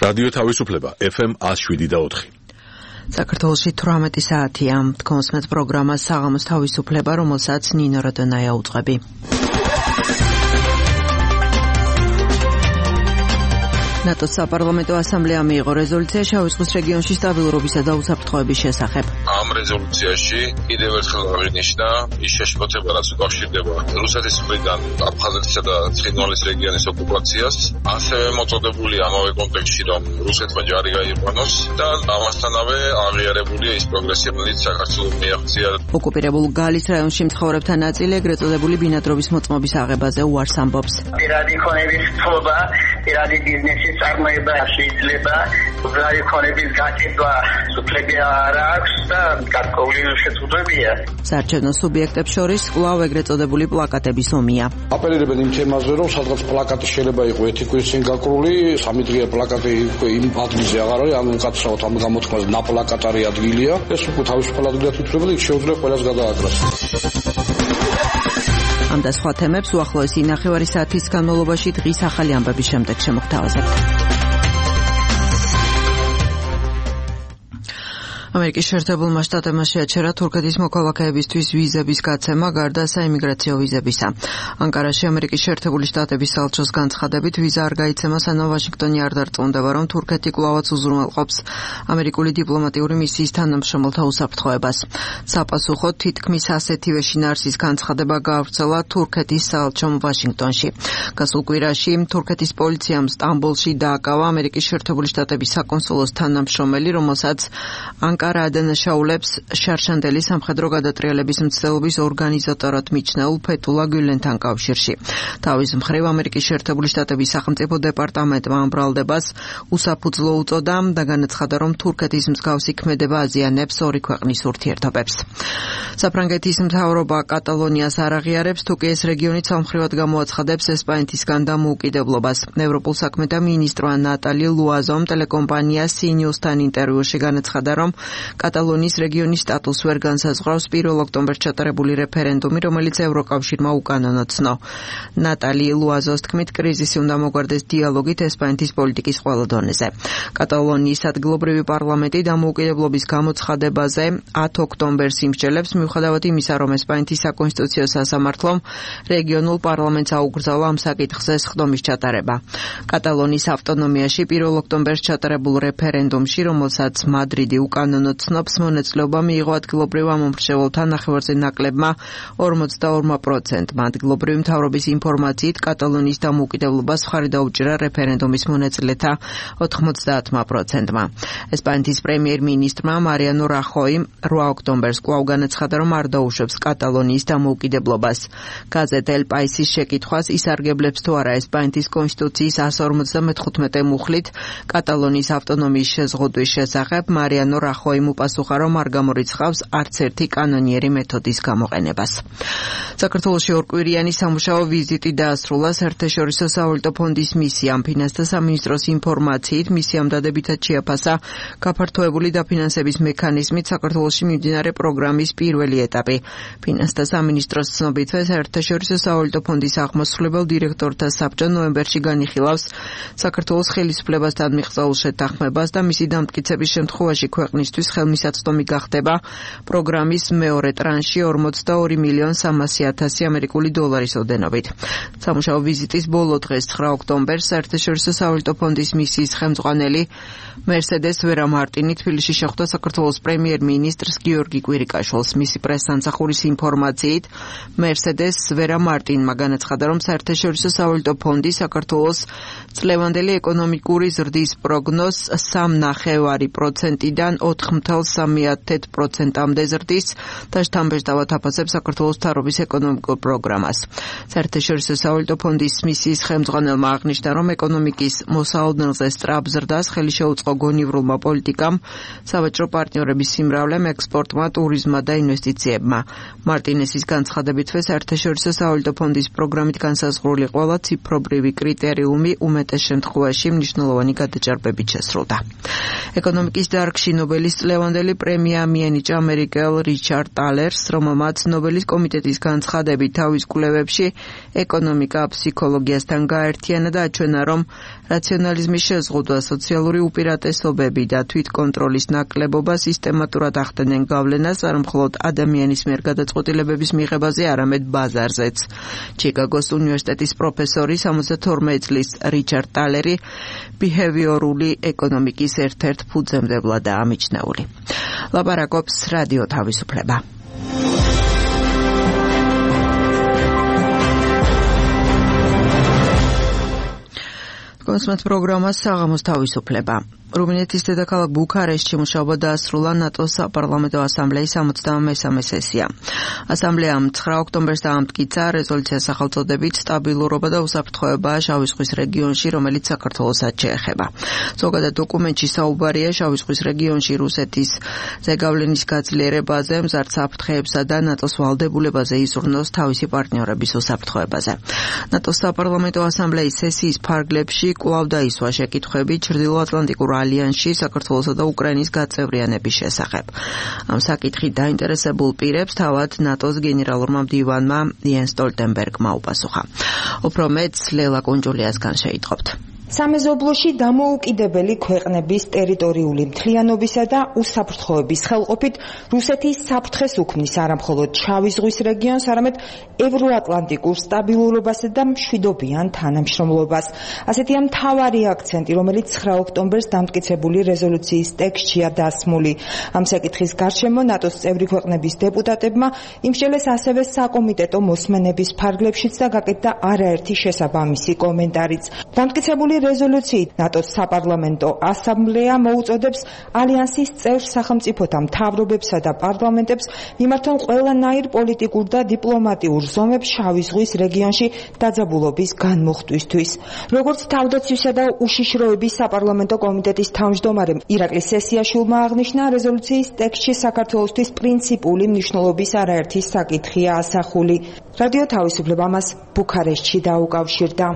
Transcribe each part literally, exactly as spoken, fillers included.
რადიო თავისუფლება ეფ ემ one oh seven და four. საქართველოში eighteen საათია. თქოსმეთ პროგრამას საღამოს თავისუფლება, რომელსაც ნინო როდონაია უძღვები. ნატოს საპარლამენტო ასამბლეამ მიიღო რეზოლუცია შავი ზღვის რეგიონში სტაბილურობისა და უსაფრთხოების შესახებ. ამ რეზოლუციაში კიდევ ერთხელ აღინიშნა ის შეშფოთება, რაც უკავშირდება რუსეთის მხრიდან აფხაზეთისა და ცხინვალის რეგიონის ოკუპაციას, ასევე მოწოდებული ამავე კონტექსტში, რომ რუსეთმა ჯარი გაიყვანოს და ამასთანავე აღიარებულია ის პროგრესი, რომელიც საქართველოს მიაღწია. ოკუპირებულ გალის რაიონში მცხოვრებთა ნაწილი ეგრეთ წოდებული ბინადრობის მოწმობის აღებაზე უარს ამბობს. პირადი ქონების ფლობა, პირადი ბიზნესის წარმოება შეიძლება, უბრალოდ ქონების გაკეთება სუფლები არ აქვს და გარკვეული შეცდომებია. საარჩევნო სუბიექტებს შორის კვლავ ეგრეთ წოდებული პლაკატების ომია. აპელირებენ იმ თემაზე, რომ სადღაც პლაკატი შეიძლება იყო ერთი კვირის წინ გაკრული, სამი დღეა პლაკატი იმ ადგილზე აღარ არის, ანუ კაცრავთ ამ გამოთქმაზე ნაპლაკატარი ადგილია. ეს უკვე თავისუფალ ადგილად ითვლება და იქ შეუძლია ყველას გადააკრას. ამ და სხვა თემებს უახლოესი ნახევარი საათის განმავლობაში დღის ახალი ამბების შემდეგ შემოგთავაზებთ. ამერიკის შეერთებულმა შტატებმა შეაჩერა თურქეთის მოქალაქეებისთვის ვიზების გაცემა გარდა საიმიგრაციო ვიზებისა. ანკარაში ამერიკის შეერთებული შტატების საელჩოს განცხადებით ვიზა არ გაიცემა, სანამ ვაშინგტონი არ დარწმუნდება, რომ თურქეთი კვლავაც უზრუნველყოფს ამერიკული დიპლომატიური მისიის თანამშრომელთა უსაფრთხოებას. საპასუხოდ თითქმის ასეთივე შინაარსის განცხადება გაავრცელა თურქეთის საელჩომ ვაშინგტონში. გასულ კვირაში თურქეთის პოლიციამ სტამბოლში დააკავა ამერიკის შეერთებული შტატების საკონსულოს თანამშრომელი, რომელსაც ანკარა ადანაშაულებს შარშანდელი სამხედრო გადატრიალების მცდელობის ორგანიზატორად მიჩნეულ ფეთულა გულენთან კავშირში. თავის მხრივ ამერიკის შეერთებული შტატების სახელმწიფო დეპარტამენტმა ამ ბრალდებას უსაფუძვლო უწოდა და განაცხადა, რომ თურქეთის მსგავსი ქმედება აზიანებს ორი ქვეყნის ურთიერთობებს. საფრანგეთის მთავრობა კატალონიას არ აღიარებს, თუ კი ეს რეგიონი ცალმხრივად გამოაცხადებს ესპანეთისგან დამოუკიდებლობას. ევროპულ საქმეთა მინისტრმა ნატალი ლუაზომ ტელეკომპანია სი ნიუსთან ინტერვიუში განაცხადა, რომ კატალონიის რეგიონის სტატუსს ვერ განსაზღვრავს პირველ ოქტომბერს ჩატარებული რეფერენდუმი, რომელიც ევროკავშირმა უკანონო ცნო. ნატალი ლუაზოს თქმით, კრიზისი უნდა მოგვარდეს დიალოგით ესპანეთის პოლიტიკის ყველა დონეზე. კატალონიის ადგილობრივი პარლამენტი დამოუკიდებლობის გამოცხადებაზე ათი ოქტომბერს იმსჯელებს, მიუხედავად იმისა, რომ ესპანეთის საკონსტიტუციო სასამართლომ რეგიონულ პარლამენტს აუკრძალა ამ საკითხზე სხდომის ჩატარება. კატალონიის ავტონომიაში პირველ ოქტომბერს ჩატარებულ რეფერენდუმში, რომელსაც მადრიდი უკანონო ცნობს, მონაწილეობა მიიღო ადგილობრივ ამომრჩეველთა ნახევარზე ნაკლებმა ორმოცდაორ პროცენტმა. ადგილობრივი მთავრობის ინფორმაციით კატალონიის დამოუკიდებლობას მხარი დაუჭირა რეფერენდუმის მონაწილეთა ოთხმოცდაათი პროცენტმა. ესპანეთის პრემიერ-მინისტრმა მარიანო რახოიმ რვა ოქტომბერს კვლავ განაცხადა, რომ არ დაუშვებს კატალონიის დამოუკიდებლობას. გაზეთ ელ პაისის შეკითხვას ისარგებლებს თუ არა ესპანეთის კონსტიტუციის one fifty-five მუხლით კატალონიის ავტონომიის შეზღუდვის შესახებ, მარიანო რახოიმ უპასუხა, რომ არ გამორიცხავს არც ერთი კანონიერი მეთოდის გამოყენებას. საქართველოში ორკვირიანი სამუშაო ვიზიტი დაასრულა საერთაშორისო სავალუტო ფონდის მისიამ. ფინანსთა სამინისტროს ინფორმაციით, მისიამ დადებითად შეაფასა გაფართოებული დაფინანსების მექანიზმით საქართველოში მიმდინარე პროგრამის პირველი ეტაპი. ფინანსთა სამინისტროს ცნობით, საერთაშორისო სავალუტო ფონდის აღმასრულებელ დირექტორთა საბჭო ნოემბერში განიხილავს საქართველოს ხელისუფლებასთან მიღწეულ შეთანხმებას და მისი დამტკიცების შემთხვევაში ქვეყნისთვის ხელმისაწვდომი გახდება პროგრამის მეორე ტრანში ორმოცდაორი მილიონი სამასი ათასი ამერიკული დოლარის ოდენობით. სამუშაო ვიზიტის ბოლო დღეს ცხრა ოქტომბერს საერთაშორისო სავალუტო ფონდის მისიის ხელმძღვანელი მერსედეს ვერა მარტინი თბილისში შეხვდა საქართველოს პრემიერ-მინისტრს გიორგი კვირიკაშვილს. მისი პრესსამსახურის ინფორმაციით, მერსედეს ვერა მარტინმა განაცხადა, რომ საერთაშორისო სავალუტო ფონდი საქართველოს წლევანდელი ეკონომიკური ზრდის პროგნოზს სამ ნახევარი პროცენტიდან ოთხ მთვლის სამი პროცენტამდე ზრდის და შთამბეჭდავად აფასებს საქართველოს თარობის ეკონომიკურ პროგრამას. საერთაშორისო სავალუტო ფონდის მისიის ხელმძღვანელმა აღნიშნა, რომ ეკონომიკის მოსაოდნელზე სწრაფ ზრდას ხელი შეუწყო გონივრულმა პოლიტიკამ, სავაჭრო პარტნიორების სიმრავლემ, ექსპორტმა, ტურიზმმა და ინვესტიციებმა. მარტინესის განცხადებით, საერთაშორისო სავალუტო ფონდის პროგრამით განსაზღვრული ყველა ციფრობრივი კრიტერიუმი უმეტეს შემთხვევაში მნიშვნელოვანი გადაჭარბებით შესრულდა. ეკონომიკის დარგში ნობელის წლევანდელი პრემია მიენიჭა ამერიკელ რიჩარდ ტალერს, რომელმაც ნობელის კომიტეტის განცხადებით თავის კვლევებში ეკონომიკა ფსიქოლოგიასთან გაერთიანა და აჩვენა, რომ რაციონალიზმის შეზღუდვა, სოციალური უპირატესობები და თვითკონტროლის ნაკლებობა სისტემატურად ახდენენ გავლენას არ მხოლოდ ადამიანის მიერ გადაწყვეტილებების მიღებაზე, არამედ ბაზარზეც. ჩიკაგოს უნივერსიტეტის პროფესორი სამოცდათორმეტი წლის რიჩარდ ტალერი ბიჰევიორული ეკონომიკის ერთ-ერთ ფუძემდებლადაა მიჩნეული. ლაპარაკობს რადიო თავისუფლება. კონსმეთ პროგრამა საღამოს თავისუფლება. რუმინეთის დედაქალაქ ბუქარესტში მუშაობა დაასრულა ნატოს საპარლამენტო ასამბლეის სამოცდამესამე სესია. ასამბლეამ ცხრა ოქტომბერს დაამტკიცა რეზოლუცია სახელწოდებით სტაბილურობა და უსაფრთხოება შავი ზღვის რეგიონში, რომელიც საქართველოსაც შეეხება. ზოგადად დოკუმენტში საუბარია შავი ზღვის რეგიონში რუსეთის ზეგავლენის გაძლიერებაზე, მზარდ საფრთხეებსა და ნატოს ვალდებულებაზე იზრუნოს თავისი პარტნიორების უსაფრთხოებაზე. ნატოს საპარლამენტო ასამბლეის სესიის ფარგლებში კვლავ დაისვა შეკითხვები ჩრდილოატლანტიკურ ალიანსში საქართველოსა და უკრაინის გაწევრიანების შესახებ. ამ საკითხით დაინტერესებულ პირებს თავად ნატოს გენერალურმა მდივანმა იენს სტოლტენბერგმა უპასუხა. უფრო მეტს ლელა კუნჯულიასგან შეიტყობთ. სამეზობლოში დამოუკიდებელი ქვეყნების ტერიტორიული მთლიანობისა და უსაფრთხოების ხელყოფით რუსეთის საფრთხეს უქმნის არამხოლოდ შავი ზღვის რეგიონს, არამედ ევროატლანტიკურ სტაბილურობასა და მშვიდობიან თანამშრომლობას. ასეთია მთავარი აქცენტი, რომელიც ცხრა ოქტომბერს დამტკიცებული რეზოლუციის ტექსტშია დასმული. ამ საკითხის გარშემო ნატოს წევრი ქვეყნების დეპუტატებმა იმსჯელეს ასევე საკომიტეტო მოსმენების ფარგლებშიც და გაკეთდა არაერთი შესაბამისი კომენტარიც. დამტკიცებული რეზოლუციით ნატოს საპარლამენტო ასამბლეა მოუწოდებს ალიანსის წევრ სახელმწიფოთა მთავრობებსა და პარლამენტებს მიმართონ ყველანაირ პოლიტიკურ და დიპლომატიურ ზომებს შავი ზღვის რეგიონში დაძაბულობის განმუხტვისთვის. როგორც თავდაცვისა და უშიშროების საპარლამენტო კომიტეტის თავმჯდომარემ ირაკლი სესიაშვილმა აღნიშნა, რეზოლუციის ტექსტში საქართველოსთვის პრინციპული მნიშვნელობის არაერთი საკითხია ასახული. რადიო თავისუფლება მას ბუქარესტში დაუკავშირდა.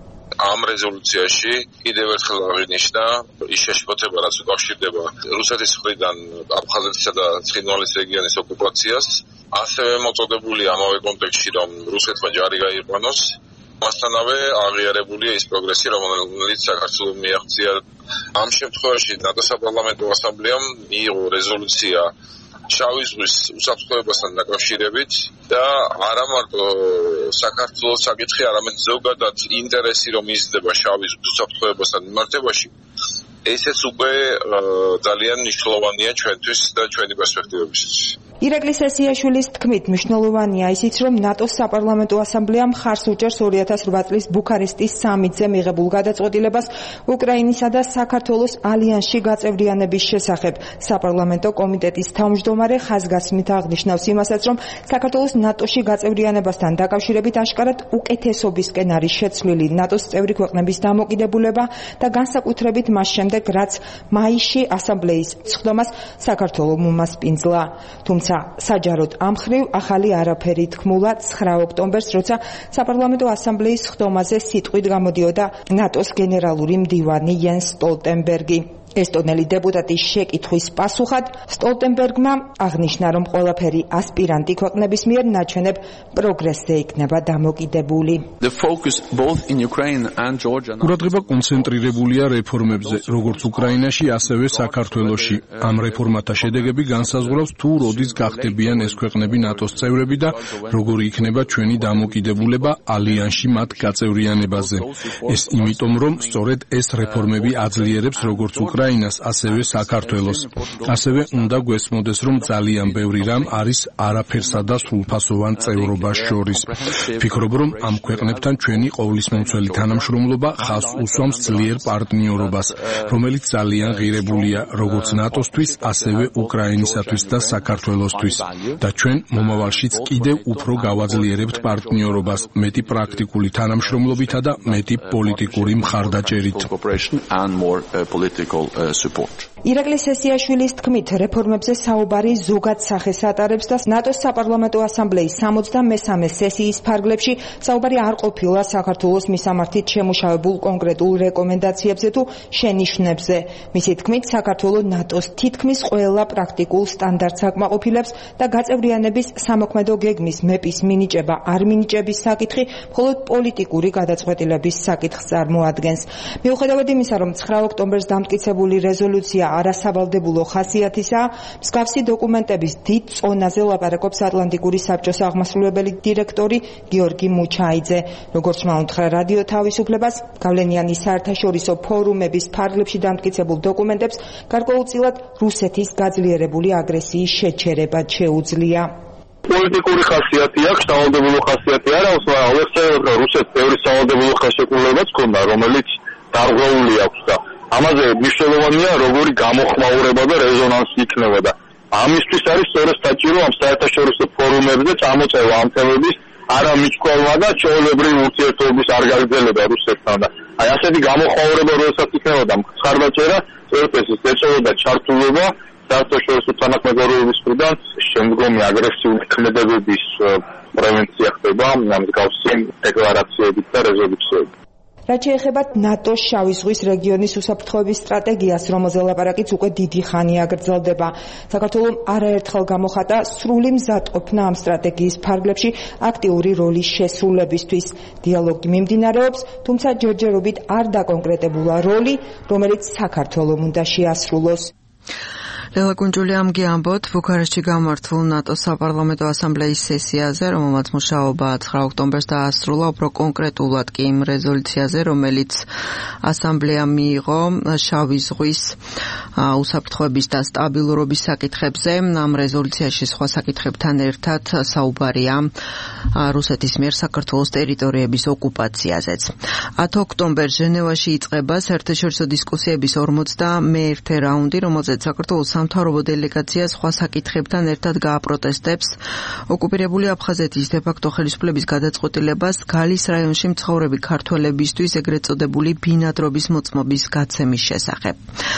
ამ რეზოლუციაში კიდევ ერთხელ აღინიშნა ის შეშფოთება, რაც უკავშირდება რუსეთის მხრიდან აფხაზეთისა და ცხინვალის რეგიონის ოკუპაციას. ასევე მოწოდებული ამავე კონტექსტში, რომ რუსეთმა ჯარი გაიყვანოს. მასთანავე აღიარებულია ის პროგრესი, რომელიც საქართველოს მიაღწია. ამ შემთხვევაში ნატოს საპარლამენტო ასამბლეამ მიიღო რეზოლუცია შავი ზღვის უსაფრთხოებასთან დაკავშირებით და არა მარტო საქართველოს საკითხი, არამედ ზოგადად ინტერესი, რომ იზრდება შავი ზღვის უსაფრთხოებასთან მიმართებაში, ესეც უკვე ძალიან მნიშვნელოვანია ჩვენთვის და ჩვენი პერსპექტივებისთვის. ირაკლი სესიაშვილის თქმით, მნიშვნელოვანია ისიც, რომ ნატოს საპარლამენტო ასამბლეა მხარს უჭერს ორი ათას რვა წლის ბუქარესტის სამიტზე მიღებულ გადაწყვეტილებას უკრაინისა და საქართველოს ალიანსში გაწევრიანების შესახებ. საპარლამენტო კომიტეტის თავმჯდომარე ხაზგასმით აღნიშნავს იმასაც, რომ საქართველოს ნატოში გაწევრიანებასთან დაკავშირებით აშკარად უკეთესობისკენ არის შეცვლილი ნატოს წევრი ქვეყნების დამოკიდებულება და განსაკუთრებით მას შემდეგ, რაც მაისში ასამბლეის სხდომას საქართველო უმასპინძლა. თუმცა საჯაროდ ამ ხრივ ახალი არაფერი თქმულა ცხრა ოქტომბერს, როცა საპარლამენტო ასამბლეის სხდომაზე სიტყვით გამოდიოდა ნატოს გენერალური მდივანი იენს სტოლტენბერგი. ესტონელი დეპუტატის შეკითხვის პასუხად სტოლტენბერგმა აღნიშნა, რომ ყველაფერი ასპირანტი ქვეყნების მიერ ნაჩვენებ პროგრესზე იქნება დამოკიდებული. ყურადღება კონცენტრირებულია რეფორმებზე, როგორც უკრაინაში, ასევე საქართველოში. ამ რეფორმათა შედეგები განსაზღვრავს თუ როდის გახდებიან ეს ქვეყნები ნატოს წევრები და როგორი იქნება ჩვენი დამოკიდებულება ალიანსში მათ გაწევრიანებაზე. ეს იმიტომ, რომ სწორედ ეს რეფორმები აძლიერებს როგორც უკრაინას უკრაინას, ასევე საქართველოს. ასევე უნდა გვესმოდეს, რომ ძალიან ბევრი რამ არის არაფერსა და სრულფასოვან წევრობას შორის. ვფიქრობ, რომ ამ ქვეყნებთან ჩვენი ყოვლისმომცველი თანამშრომლობა ხაზს უსვამს ძლიერ პარტნიორობას, რომელიც ძალიან ღირებულია, როგორც ნატოსთვის, ასევე უკრაინისათვის და საქართველოსთვის. და ჩვენ მომავალშიც კიდევ უფრო გავაძლიერებთ პარტნიორობას, მეტი პრაქტიკული თანამშრომლობითა და მეტი პოლიტიკური მხარდაჭერით. support. ირაკლი სესიაშვილის თქმით, რეფორმებზე საუბარი ზოგად სახეს ატარებს და ნატოს საპარლამენტო ასამბლეის სამოცდამესამე სესიის ფარგლებში საუბარი არ ყოფილა საქართველოს მისამართით შემუშავებულ კონკრეტულ რეკომენდაციებზე თუ შენიშვნებზე. მისი თქმით, საქართველოს ნატოს თითქმის ყველა პრაქტიკულ სტანდარტს აკმაყოფილებს და გაწევრიანების სამოქმედო გეგმის მეპის მინიჭება არ მინიჭების საკითხი მხოლოდ პოლიტიკური გადაწყვეტილების საკითხს წარმოადგენს. მიუხედავად იმისა, რომ ცხრა ოქტომბერს დამტკიცებული რეზოლუცია არასავალდებულო ხასიათისაა, მსგავსი დოკუმენტების დიდ წონაზე ლაპარაკობს ატლანტიკური საბჭოს აღმასრულებელი დირექტორი გიორგი მუჩაიძე. როგორც მაუნთხრა რადიო თავისუფლებას, გავლენიანი საერთაშორისო ფორუმების ფარგლებში დამტკიცებულ დოკუმენტებს გარკვეულწილად რუსეთის გაძლიერებული აგრესიის შეჩერება შეუძლია. პოლიტიკური ხასიათი აქვს, სავალდებულო ხასიათი არ აქვს, მაგრამ ვეცადოთ, რომ რუსეთს ბევრი სავალდებულო ხელშეკრულებაც ჰქონდა, რომელიც დარღვეული აქვს და ამაზე მნიშვნელოვანია როგორი გამოხმაურება და რეზონანსი იქნება და ამისთვის არის სწორედ საჭირო ამ საერთაშორისო ფორუმებზე წამოწევა ამ თემების არა მიჭკვალმა და ჩვეულებრივი ურთიერთობების არ გაგრძელება რუსეთთან და აი ასეთი გამოხმაურება როდესაც იქნება და მხარდაჭერა სწორედ ეს ეწევა ჩართულობა საერთაშორისო თანამედროვეობის მხრიდან შემდგომი აგრესიული ქმედებების პრევენცია ხდება ამ მსგავსი დეკლარაციებით და რეზოლუციებით. რაც შეეხება ნატოს შავი ზღვის რეგიონის უსაფრთხოების სტრატეგიას, რომელზე ლაპარაკიც უკვე დიდი ხანია გრძელდება. საქართველოს არაერთხელ გამოხატა სრული მზადყოფნა ამ სტრატეგიის ფარგლებში აქტიური როლის შესრულებისთვის. დიალოგი მიმდინარეობს, თუმცა ჯერჯერობით არ დაკონკრეტებულა როლი, რომელიც საქართველოს უნდა შეასრულოს. ლელა კუნჯული ამგი ამბობთ ბუქარესტში გამართულ ნატოს საპარლამენტო ასამბლეის სესიაზე, რომელმაც მუშაობა ცხრა ოქტომბერს დაასრულა, უფრო კონკრეტულად კი იმ რეზოლუციაზე, რომელიც ასამბლეამ მიიღო შავი ზღვის უსაფრთხოების და სტაბილურობის საკითხებზე. ამ რეზოლუციაში სხვა საკითხებთან ერთად საუბარია რუსეთის მიერ საქართველოს ტერიტორიების ოკუპაციაზეც. ათი ოქტომბერს ჟენევაში იწყება საერთაშორისო დისკუსიების ორმოცდამეერთე რაუნდი, რომელზეც საქართველოს სამთავრობო დელეგაცია სხვა საკითხებთან ერთად გააპროტესტებს ოკუპირებული აფხაზეთის დე-ფაქტო ხელისუფლების გადაწყვეტილებას გალის რაიონში მცხოვრები ქართველებისთვის ეგრეთ წოდებული ბინადრობის მოწმობის გაცემის შესახებ.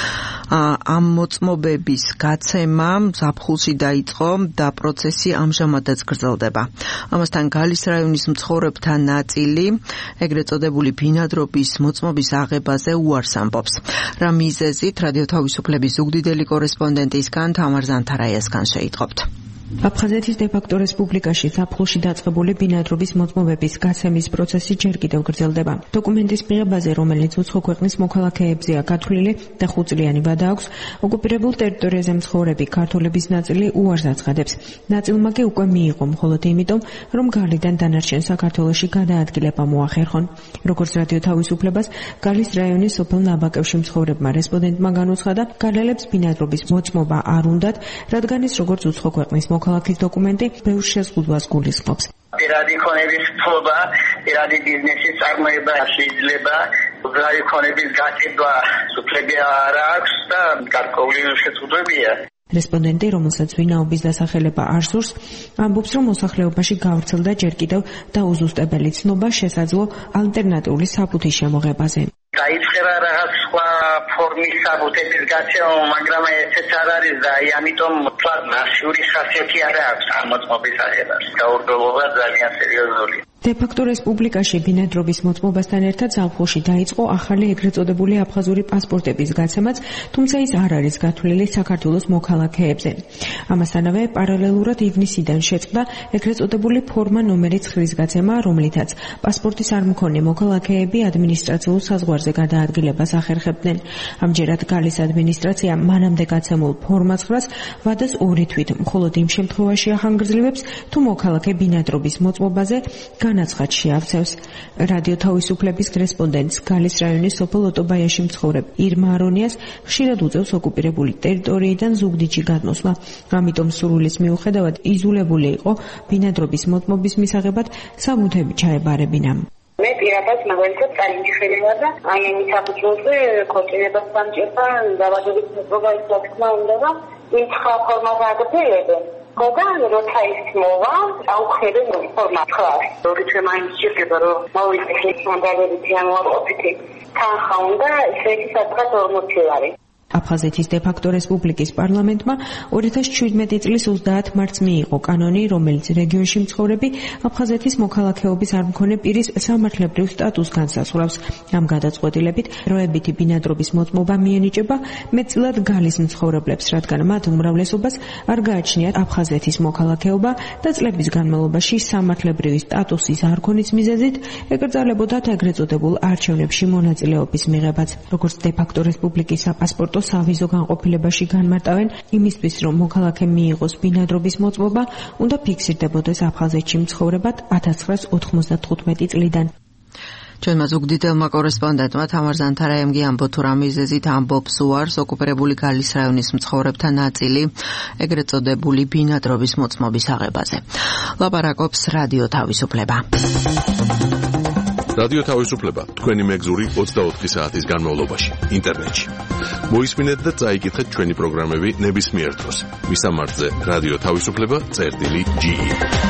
ამ მოწმობების გაცემა ზაფხულში დაიწყო და პროცესი ამჟამადაც გრძელდება. ამასთან გალის რაიონის მცხოვრებთა ნაწილი ეგრეთ წოდებული ბინადრობის მოწმობის აღებაზე უარს ამბობს. რა მიზეზით რადიო თავისუფლების ზუგდიდელი კორესპონდენტისგან თამარ ზანთარაიასგან შეიტყობთ. აფხაზეთის დე-ფაქტო რესპუბლიკაში ზაფხულში დაწყებული ბინადრობის მოწმობების გაცემის პროცესი ჯერ კიდევ გრძელდება. დოკუმენტის მიღებაზე, რომელიც უცხო ქვეყნის მოქალაქეებზეა გათვლილი და ხუთწლიანი ვადა აქვს, ოკუპირებულ ტერიტორიაზე მცხოვრები ქართველების ნაწილი უარს აცხადებს. ნაწილმა კი უკვე მიიღო, მხოლოდ იმიტომ, რომ გალიდან დანარჩენ საქართველოში გადაადგილება მოახერხონ. როგორც რადიო თავისუფლებას, გალის რაიონის სოფელ ნაბაკევში მცხოვრებმა რესპონდენტმა განუცხადა, გალელებს ბინადრობის მოწმობა არ უნდათ, რადგან ის როგორც უცხო ქვეყნის მოქალაქის დოკუმენტი ბევრ შეზღუდვას გულისხმობს. პირადი ქონების ფლობა, პირადი ბიზნესის წარმოება შეიძლება, უბრალოდ ქონების გაკეთება სუფლები არ აქვს და გარკვეული შეზღუდვებია. რესპონდენტი, რომელსაც ვინაობის დასახელება არ სურს, ამბობს, რომ მოსახლეობაში გავრცელდა ჯერ კიდევ დაუზუსტებელი ცნობა შესაძლო ალტერნატიული საფუთის შემოღებაზე. დაიწყება რაღაც სხვა ფორმის საბუთების გაცემა, მაგრამ ესეც არ არის და ამიტომ თქვა მასიური ხასიათი არ აქვს ამ მოწმობის აღებას. გაურკვევლობა ძალიან სერიოზულია. დე-ფაქტო რესპუბლიკაში ბინადრობის მოწმობასთან ერთად ზაფხულში დაიწყო ახალი ეგრეთ წოდებული აფხაზური პასპორტების გაცემაც, თუმცა ის არ არის გათვლილი საქართველოს მოქალაქეებზე. ამასთანავე პარალელურად ივნისიდან შეწყდა ეგრეთ წოდებული ფორმა ნომერი ცხრის გაცემა, რომლითაც პასპორტის არ მქონე მოქალაქეები ადმინისტრაციულ საზღვარზე გადაადგილებას ახერხებდნენ. ამჯერად გალის ადმინისტრაცია მანამდე გაცემულ ფორმა ცხრას ვადას ორი თვით, მხოლოდ იმ შემთხვევაში ახანგრძლივებს, თუ მოქალაქე ბინადრობის მოწმობაზე განაცხადში ავწევს. რადიო თავისუფლების კორესპონდენტს გალის რაიონის სოფელ ოტობაიაში მცხოვრებ ირმა არონიას ხშირად უწევს ოკუპირებული ტერიტორიიდან ზუგდიდში გადმოსვლა. ამიტომ სურვილის მიუხედავად იზოლებული იყო ბინადრობის მოწმობის მისაღებად საბუთები ჩაებარებინა. მე პირადად მაგალითად წარიმი ხელება და აი ამის საფუძველზე ქორწინებას სამჭირდა დავადობის მოწმობა ის თქმა უნდა და იმ ხალხმა აგებელები. Όταν როცა ის მოვა, აუხედე ფორმა ხარ. როცა მაინც შეიძლება რომ მოვიდე ხმანდაბები თანავარყოფითი თანხა უნდა ისეთი სადღაც ორმოცი ლარი. აფხაზეთის დე-ფაქტო რესპუბლიკის პარლამენტმა ორი ათას შვიდმეტი წლის ოცდაათ მარტს მიიღო კანონი, რომელიც რეგიონში მცხოვრები აფხაზეთის მოქალაქეობის არ მქონე პირის სამართლებრივ სტატუსს განსაზღვრავს. ამ გადაწყვეტილებით დროებითი ბინადრობის მოწმობა მიენიჭება მეტწილად გალის მცხოვრებლებს, რადგან მათ უმრავლესობას არ გააჩნიათ აფხაზეთის მოქალაქეობა და წლების განმავლობაში სამართლებრივი სტატუსის არ ქონის მიზეზით ეკრძალებოდათ ეგრეთ წოდებულ არჩევნებში მონაწილეობის მიღებაც. როგორც დე-ფაქტო რესპუბლიკის საპასპორტო სავიზო განყოფილებაში განმარტავენ, იმისთვის რომ მოქალაქე მიიღოს ბინადრობის მოწმობა, უნდა ფიქსირდებოდეს აფხაზეთში მცხოვრებად ათას ცხრაას ოთხმოცდათხუთმეტი წლიდან. ჩვენმა ზუგდიდელმა კორესპონდენტმა თამარ ზანთარაემგი ამბობ თუ რა მიზეზით ამბობს უარს ოკუპირებული გალის რაიონის მცხოვრებთა ნაწილი ეგრეთ წოდებული ბინადრობის მოწმობის აღებაზე. ლაპარაკობს რადიო თავისუფლება. რადიო თავისუფლება თქვენი მეგზური ოცდაოთხი საათის განმავლობაში ინტერნეტში. მოისმინეთ და წაიკითხეთ ჩვენი პროგრამები ნებისმიერ დროს. მისამართზე რადიო თავისუფლება წერტილი ჯი ი.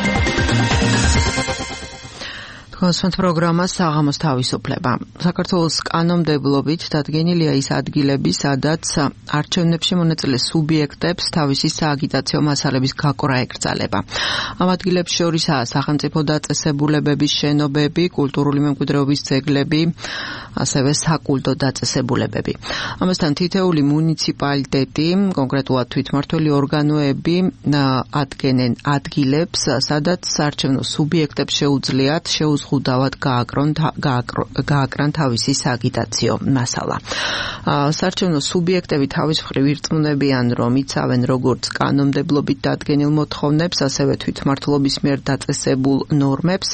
კონსვენთ პროგრამა საღამოს თავისუფლება. საქართველოს კანონმდებლობით დადგენილია ის ადგილები, სადაც არჩევნებში მონაწილე სუბიექტებს თავისი სააგიტაციო მასალების გაკვრა ეკრძალება. ამ ადგილებს შორისაა სახელმწიფო დაწესებულებების შენობები, კულტურული მემკვიდრეობის ძეგლები, ასევე საკულტო დაწესებულებები. ამასთან თითეული მუნიციპალიტეტი, კონკრეტულად თვითმმართველი ორგანოები ადგენენ ადგილებს, სადაც საარჩევნო სუბიექტებს შეუძლიათ შეუზღუდავად გააკრონ თავისი სააგიტაციო მასალა. საარჩევნო სუბიექტები თავის მხრივ ირწმუნებიან, რომ იცავენ როგორც კანონმდებლობით დადგენილ მოთხოვნებს, ასევე თვითმმართველობის მიერ დაწესებულ ნორმებს.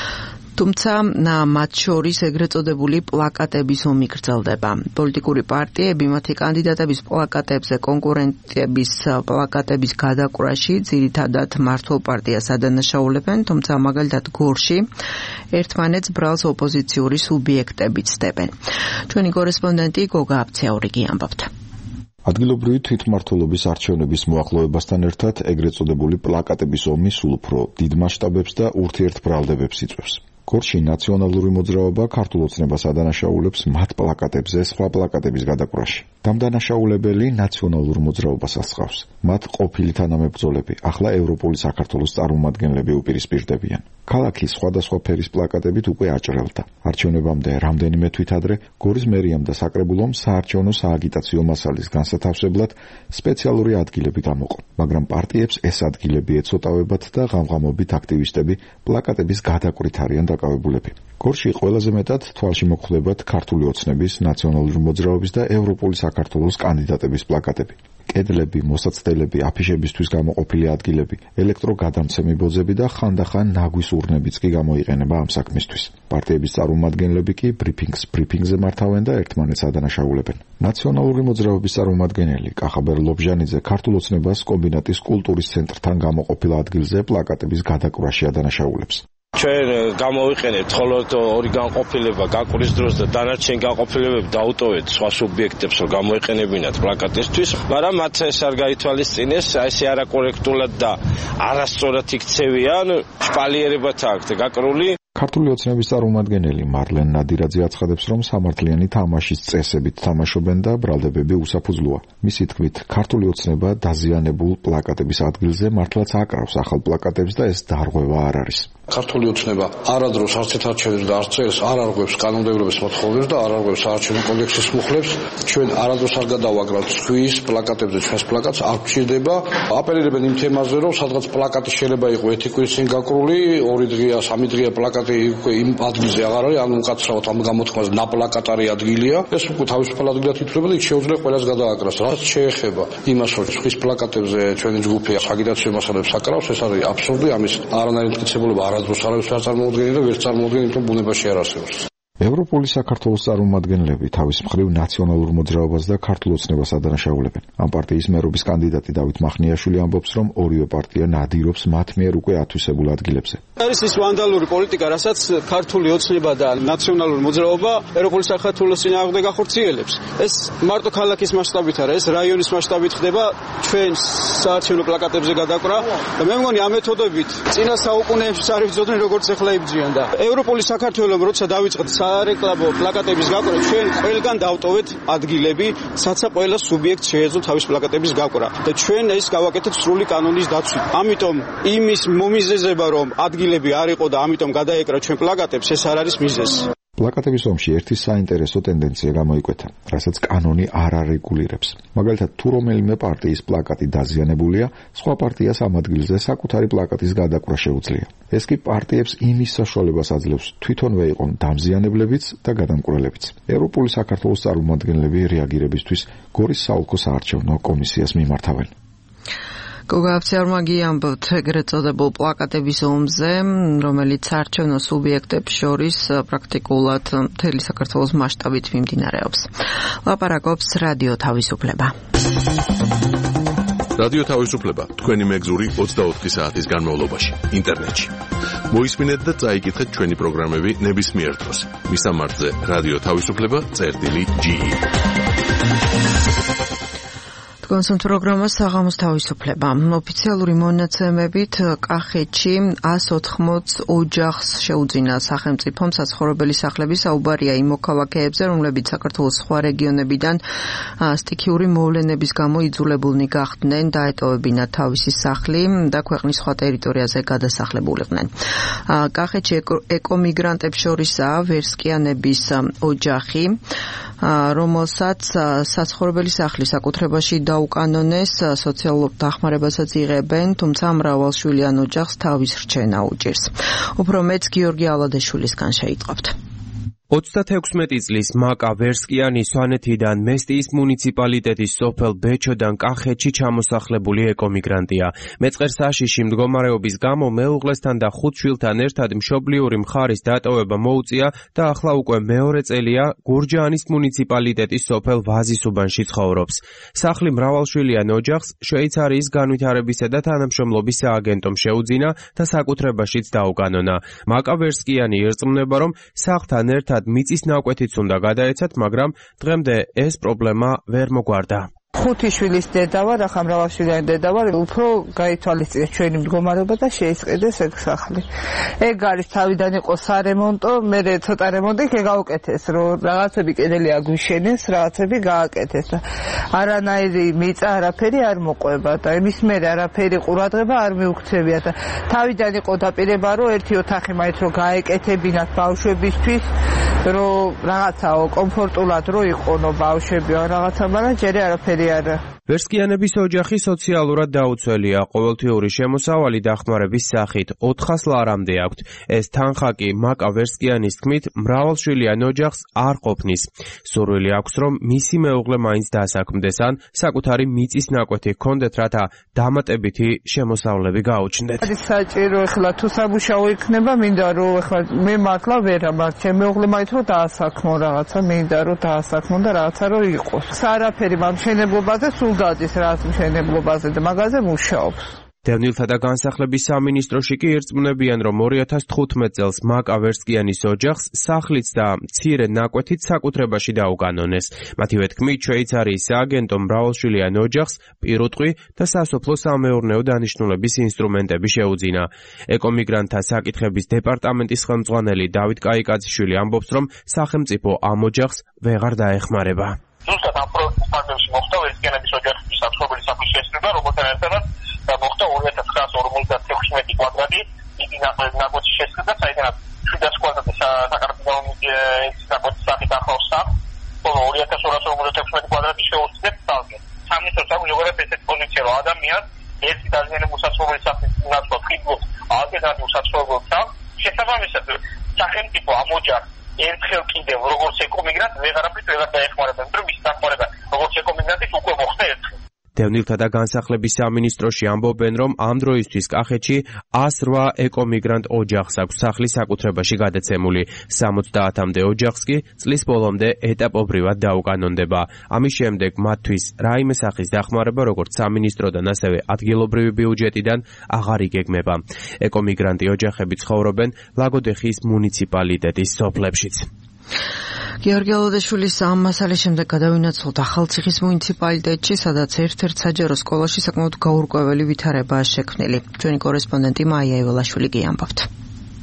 თუმცა მათ შორის ეგრეთ წოდებული პლაკატების ომი გრძელდება. პოლიტიკური პარტიები მათი კანდიდატების პლაკატებზე კონკურენტების პლაკატების გადაკვრაში ძირითადად მმართველ პარტიას ადანაშაულებენ, თუმცა მაგალითად გორში ერთმანეთს ბრალს ოპოზიციური სუბიექტები ცდებენ. ჩვენი კორესპონდენტი გოგა აბცეაურიგი ამბობთ. ადგილობრივი თვითმმართველობის არჩევნების მოახლოებასთან ერთად ეგრეთ წოდებული პლაკატების ომი სულ უფრო დიდ მასშტაბებს და ურთიერთბრალდებებს იწვევს. გორში ნაციონალური მოძრაობა ქართულ ოცნებას ადანაშაულებს მათ პლაკატებზე სხვა პლაკატების გადაკვრაში. დამდანაშაულებელი ნაციონალურ მოძრაობას ასწავს. მათ ყოფილი თანამებრძოლები, ახლა ევროპული საქართველოს წარმომადგენლები უპირისპირდებიან. ქალაქის სხვადასხვა ფერის პლაკატებით უკვე აჭრელდა. არჩევნებამდე რამდენიმე თვით ადრე გორის მერიამ და საკრებულომ საარჩევნო სააგიტაციო მასალის განსათავსებლად სპეციალური ადგილები გამოყო, მაგრამ პარტიებს ეს ადგილები ეცოტავებათ და ღამღამობით აქტივისტები პლაკატების გადაკვრით არიან დაკავებულები. გორში ყველაზე მეტად თვალში მოხვდებათ ქართული ოცნების, ნაციონალური მოძრაობის და ევროპული საქართველოს კანდიდატების პლაკატები. კედლები, მოსაცდელები, აფიშებისთვის გამოყოფილი ადგილები, ელექტროგადამცემი ბოძები და ხანდახან ნაგვის ურნებიც კი გამოიყენება ამ საქმისთვის. პარტიების წარმომადგენლები კი ბრიფინგს ბრიფინგზე მართავენ და ერთმანეთს ადანაშაულებენ. ნაციონალური მოძრაობის წარმომადგენელი კახაბერ ლობჟანიძე ქართულ ოცნებას კომბინატის კულტურის ცენტრთან გამოყოფილ ადგილზე პლაკატების გადაკვრაში ადანაშაულებს. ჩვენ გამოვიყენებთ მხოლოდ ორი განყოფილება გაკვრის დროს და დანარჩენი განყოფილებები დაუტოვეთ სხვა სუბიექტებს, რომ გამოიყენებინათ პლაკატისთვის, მაგრამ მათ ეს არ გაითვალისწინეს, ესე არაკორექტულად და არასწორად იქცევიან, შპალიერებად აქვთ გაკრული. ქართული ოცნების წარმომადგენელი მარლენ ნადირაძე აცხადებს, რომ სამართლიანი თამაშის წესებით თამაშობენ და ბრალდებები უსაფუძვლოა. მისი თქმით, ქართული ოცნება დაზიანებულ პლაკატების ადგილზე მართლაც აკრავს ახალ პლაკატებს და ეს დარღვევა არ არის. ქართული ოცნება არადროს არც ერთ არჩევნებს და არც წელს არ არღვევს კანონმდებლობის მოთხოვნებს და არ არღვევს საარჩევნო კოდექსის მუხლებს. ჩვენ არადროს არ გადავაგრავთ ხვის პლაკატებზე ჩვენს პლაკატს არ გვჭირდება. აპელირებენ იმ თემაზე, რომ სადღაც პლაკატი შეიძლება იყო ეთიკურით წინ გაკრული, ორი დღეა, სამი დღეა პლაკატი უკვე იმ ადგილზე აღარ არის, ანუ უკაცრავად ამ გამოთქმაზე ნაპლაკატარი ადგილია. ეს უკვე თავისუფალ ადგილად ითვლება და იქ შეუძლია ყველას გადააკრას. რაც შეეხება იმას, რომ ხვის პლაკატებზე ჩვენი ჯგუფი სააგიტაციო მასალებს აკრავს, ეს არის აბსურდი, ამის არანაირი მტკიცებულება არადროს არავის არ წარმოუდგენია და ვერც წარმოუდგენია, რომ ბუნებაში არ არსებობს. ევროპული საქართველოს წარმომადგენლები თავის მხრივ ნაციონალურ მოძრაობას და ქართულ ოცნებას ადანაშაულებენ. ამ პარტიის მერობის კანდიდატი დავით მახნიაშვილი ამბობს, რომ ორივე პარტია ნადირობს მათ მიერ უკვე ათვისებულ ადგილებზე. არის ის ვანდალური პოლიტიკა, რასაც ქართული ოცნება და ნაციონალური მოძრაობა ევროპული საქართველოს წინააღმდეგ ახორციელებს. ეს მარტო ქალაქის მასშტაბით არა, ეს რაიონის მასშტაბით ხდება ჩვენ საარჩევნო პლაკატებზე გადაკვრა და მე მგონი ამ მეთოდებით წინა საუკუნეებში არ იბრძოდნენ როგორც ახლა იბრძვიან და ევროპული საქართველოს როცა დაიწყეთ სარეკლამო პლაკატების გაკვრა ჩვენ ყველგან დავტოვეთ ადგილები, სადაც ყველა სუბიექტს შეეძლო თავის პლაკატების გაკვრა და ჩვენ ეს გავაკეთეთ სრული კანონის დაცვით. ამიტომ იმის მომიზეზება რომ ადგილები არ იყო და ამიტომ გადაეკრა ჩვენ პლაკატებს, ეს არ არის მიზეზი. პლაკატების ომში ერთი საინტერესო ტენდენცია გამოიკვეთა, რასაც კანონი არ არეგულირებს. მაგალითად, თუ რომელიმე პარტიის პლაკატი დაზიანებულია, სხვა პარტიას ამ ადგილზე საკუთარი პლაკატის გადაკვრა შეუძლია. ეს კი პარტიებს იმის საშუალებას აძლევს თვითონვე იყვნენ დამზიანებლებიც და გადამკვრელებიც. ევროპული საქართველოს წარმომადგენლები რეაგირებისთვის გორის საოლქო საარჩევნო კომისიას მიმართავენ. გოგააფციარმა გიამბობთ ეგრეთ წოდებულ პლაკატების ომზე, რომელიც საარჩევნო სუბიექტებს შორის პრაქტიკულად მთელი საქართველოს მასშტაბით მიმდინარეობს. ლაპარაკობს რადიო თავისუფლება. რადიო თავისუფლება თქვენი მეგზური ოცდაოთხი საათის განმავლობაში ინტერნეტში. მოისმინეთ და წაიკითხეთ ჩვენი პროგრამები ნებისმიერ დროს. მისამართზე რადიო თავისუფლება წერტილი ჯი. კონსულტ პროგრამა საღამოს თავისუფლება. ოფიციალური მონაცემებით კახეთში ას ოთხმოც ოჯახს შეუძინა სახელმწიფომ საცხოვრებელი სახლების საუბარია იმ მოქალაქეებზე, რომლებიც საქართველოს სხვა რეგიონებიდან სტიქიური მოვლენების გამო იძულებულნი გახდნენ დაეტოვებინათ თავისი სახლი და ქვეყნის სხვა ტერიტორიაზე გადასახლებულიყვნენ. კახეთში ეკომიგრანტებს შორისაა ვერსკიანების ოჯახი, რომელსაც საცხოვრებელი სახლი საკუთრებაში დაუკანონეს, სოციალურ დახმარებასაც იღებენ, თუმცა მრავალშვილიან ოჯახს თავის რჩენა უჭირს. უფრო მეც გიორგი ალადაშვილისგან შეიტყობთ. ოცდათექვსმეტი წლის მაკა ვერსკიანი სვანეთიდან მესტიის მუნიციპალიტეტის სოფელ ბეჩოდან კახეთში ჩამოსახლებული ეკომიგრანტია. მეწყერ საშიში მდგომარეობის გამო მეუღლესთან და ხუთ შვილთან ერთად მშობლიური მხარის დატოვება მოუწია და ახლა უკვე მეორე წელია გურჯაანის მუნიციპალიტეტის სოფელ ვაზისუბანში ცხოვრობს. სახლი მრავალშვილიან ოჯახს შვეიცარიის განვითარებისა და თანამშრომლობის სააგენტომ შეუძინა და საკუთრებაშიც დაუკანონა. მაკა ვერსკიანი ერწმუნება, რომ სახლთან ერთად მიწის ნაკვეთიც უნდა გადაეცათ, მაგრამ დღემდე ეს პრობლემა ვერ მოგვარდა. ხუთი შვილის დედა ვარ, ახლა მრავალშვილიანი დედა ვარ, უფრო გაითვალისწინეს ჩვენი მდგომარეობა და შეისყიდეს ეგ სახლი. ეგ არის თავიდან იყო სარემონტო, მე ცოტა რემონტი გაუკეთეს, რომ რაღაცები კედელი აგვიშენეს, რაღაცები გააკეთეს და არანაირი მიწა არაფერი არ მოყვება და იმის მერე არაფერი ყურადღება არ მიუქცევია და თავიდან იყო დაპირება, რომ ერთი ოთახი მაინც რომ გაეკეთებინათ ბავშვებისთვის, რომ რაღაცაო კომფორტულად რო იყონო ბავშვები ან რაღაცა, მაგრამ ჯერ არაფერი არა. ვერსკიანების ოჯახი სოციალურად დაუცველია, ყოველთვიური შემოსავალი დახმარების სახით ოთხას ლარამდე აქვთ. ეს თანხა კი მაკა ვერსკიანის თქმით მრავალშვილიან ოჯახს არ ყოფნის. სურვილი აქვს, რომ მისი მეუღლე მაინც დასაქმდეს ან საკუთარი მიწის ნაკვეთი ჰქონდეთ, რათა დამატებითი შემოსავლები გაუჩნდეთ. არის საჭირო ეხლა თუ სამუშაო იქნება, მინდა რომ ეხლა მე მართლა ვერ ამარ, ჩემი მეუღლე მაინც რომ დაასაქმო რაღაცა, მინდა რომ დაასაქმო და რაღაცა რომ იყოს. არაფერი მამშენებლობაზე სულ გადის რაც მშენებლობაზე და მაგაზე მუშაობს. დევნილთა და განსახლების სამინისტროში კი ერწმუნებიან, რომ ორი ათას თხუთმეტ წელს მაკა ვერსკიანის ოჯახს სახლიც და მცირე ნაკვეთით საკუთრებაში დაუკანონეს. მათივე თქმით, შვეიცარიის სააგენტომ მრავალშვილიან ოჯახს პირუტყვი და სასოფლო-სამეურნეო დანიშნულების ინსტრუმენტები შეუძინა. ეკომიგრანტთა საკითხების დეპარტამენტის ხელმძღვანელი დავით კაიკაძიშვილი ამბობს, რომ სახელმწიფო ამ ოჯახს ვეღარ დაეხმარება. ზუსტად ამ პროექტის ფარგლებში მოხდა ვერსკიანების ოჯახის საცხოვრებელი სახლის შესწირვა, რომელთან ერთადაც მოხდა ორი ათას ცხრაასი ორმოცდათექვსმეტი კვადრატი დიდი ნაკვეთის შესწირვა, საიდანაც შვიდას კვადრატი საქართველოს ნაკვეთის სახით ახლავს სახლს, ხოლო ორი ათას ორას ორმოცდათექვსმეტი კვადრატი შეუძლიათ თალკენ. სამინისტროს აღნიშნულებით ესეთი პოზიცია, რომ ადამიანს ერთი დაზიანებული საცხოვრებელი სახლის ნაცვლად ხიბლობს ალტერნატიულ საცხოვრებელ სახლს, შესაბამისად სახელმწიფო ამ ოჯახს ერთხელ კიდევ როგორც ეკომიგრანტ ვეღარაფრით ვეღარ დაეხმარება, იმიტომ რომ ის დახმარება როგორც ეკომიგრანტის უკვე მოხდა ერთხელ. დევნილთა და განსახლების სამინისტროში ამბობენ, რომ ამ დროისთვის კახეთში ას რვა ეკომიგრანტ ოჯახს აქვს სახლის საკუთრებაში გადაცემული. სამოცდაათამდე ოჯახს კი წლის ბოლომდე ეტაპობრივად დაუკანონდება. ამის შემდეგ მათთვის რაიმე სახის დახმარება როგორც სამინისტროდან, ასევე ადგილობრივი ბიუჯეტიდან აღარ იგეგმება. ეკომიგრანტი ოჯახები ცხოვრობენ ლაგოდეხის მუნიციპალიტეტის სოფლებშიც. გიორგი ალადაშვილის ამ მასალის შემდეგ გადავინაცვლოთ ახალციხის მუნიციპალიტეტში, სადაც ერთ-ერთ საჯარო სკოლაში საკმაოდ გაურკვეველი ვითარებაა შექმნილი. ჩვენი კორესპონდენტი მაია ეველაშვილი კი ამბობთ.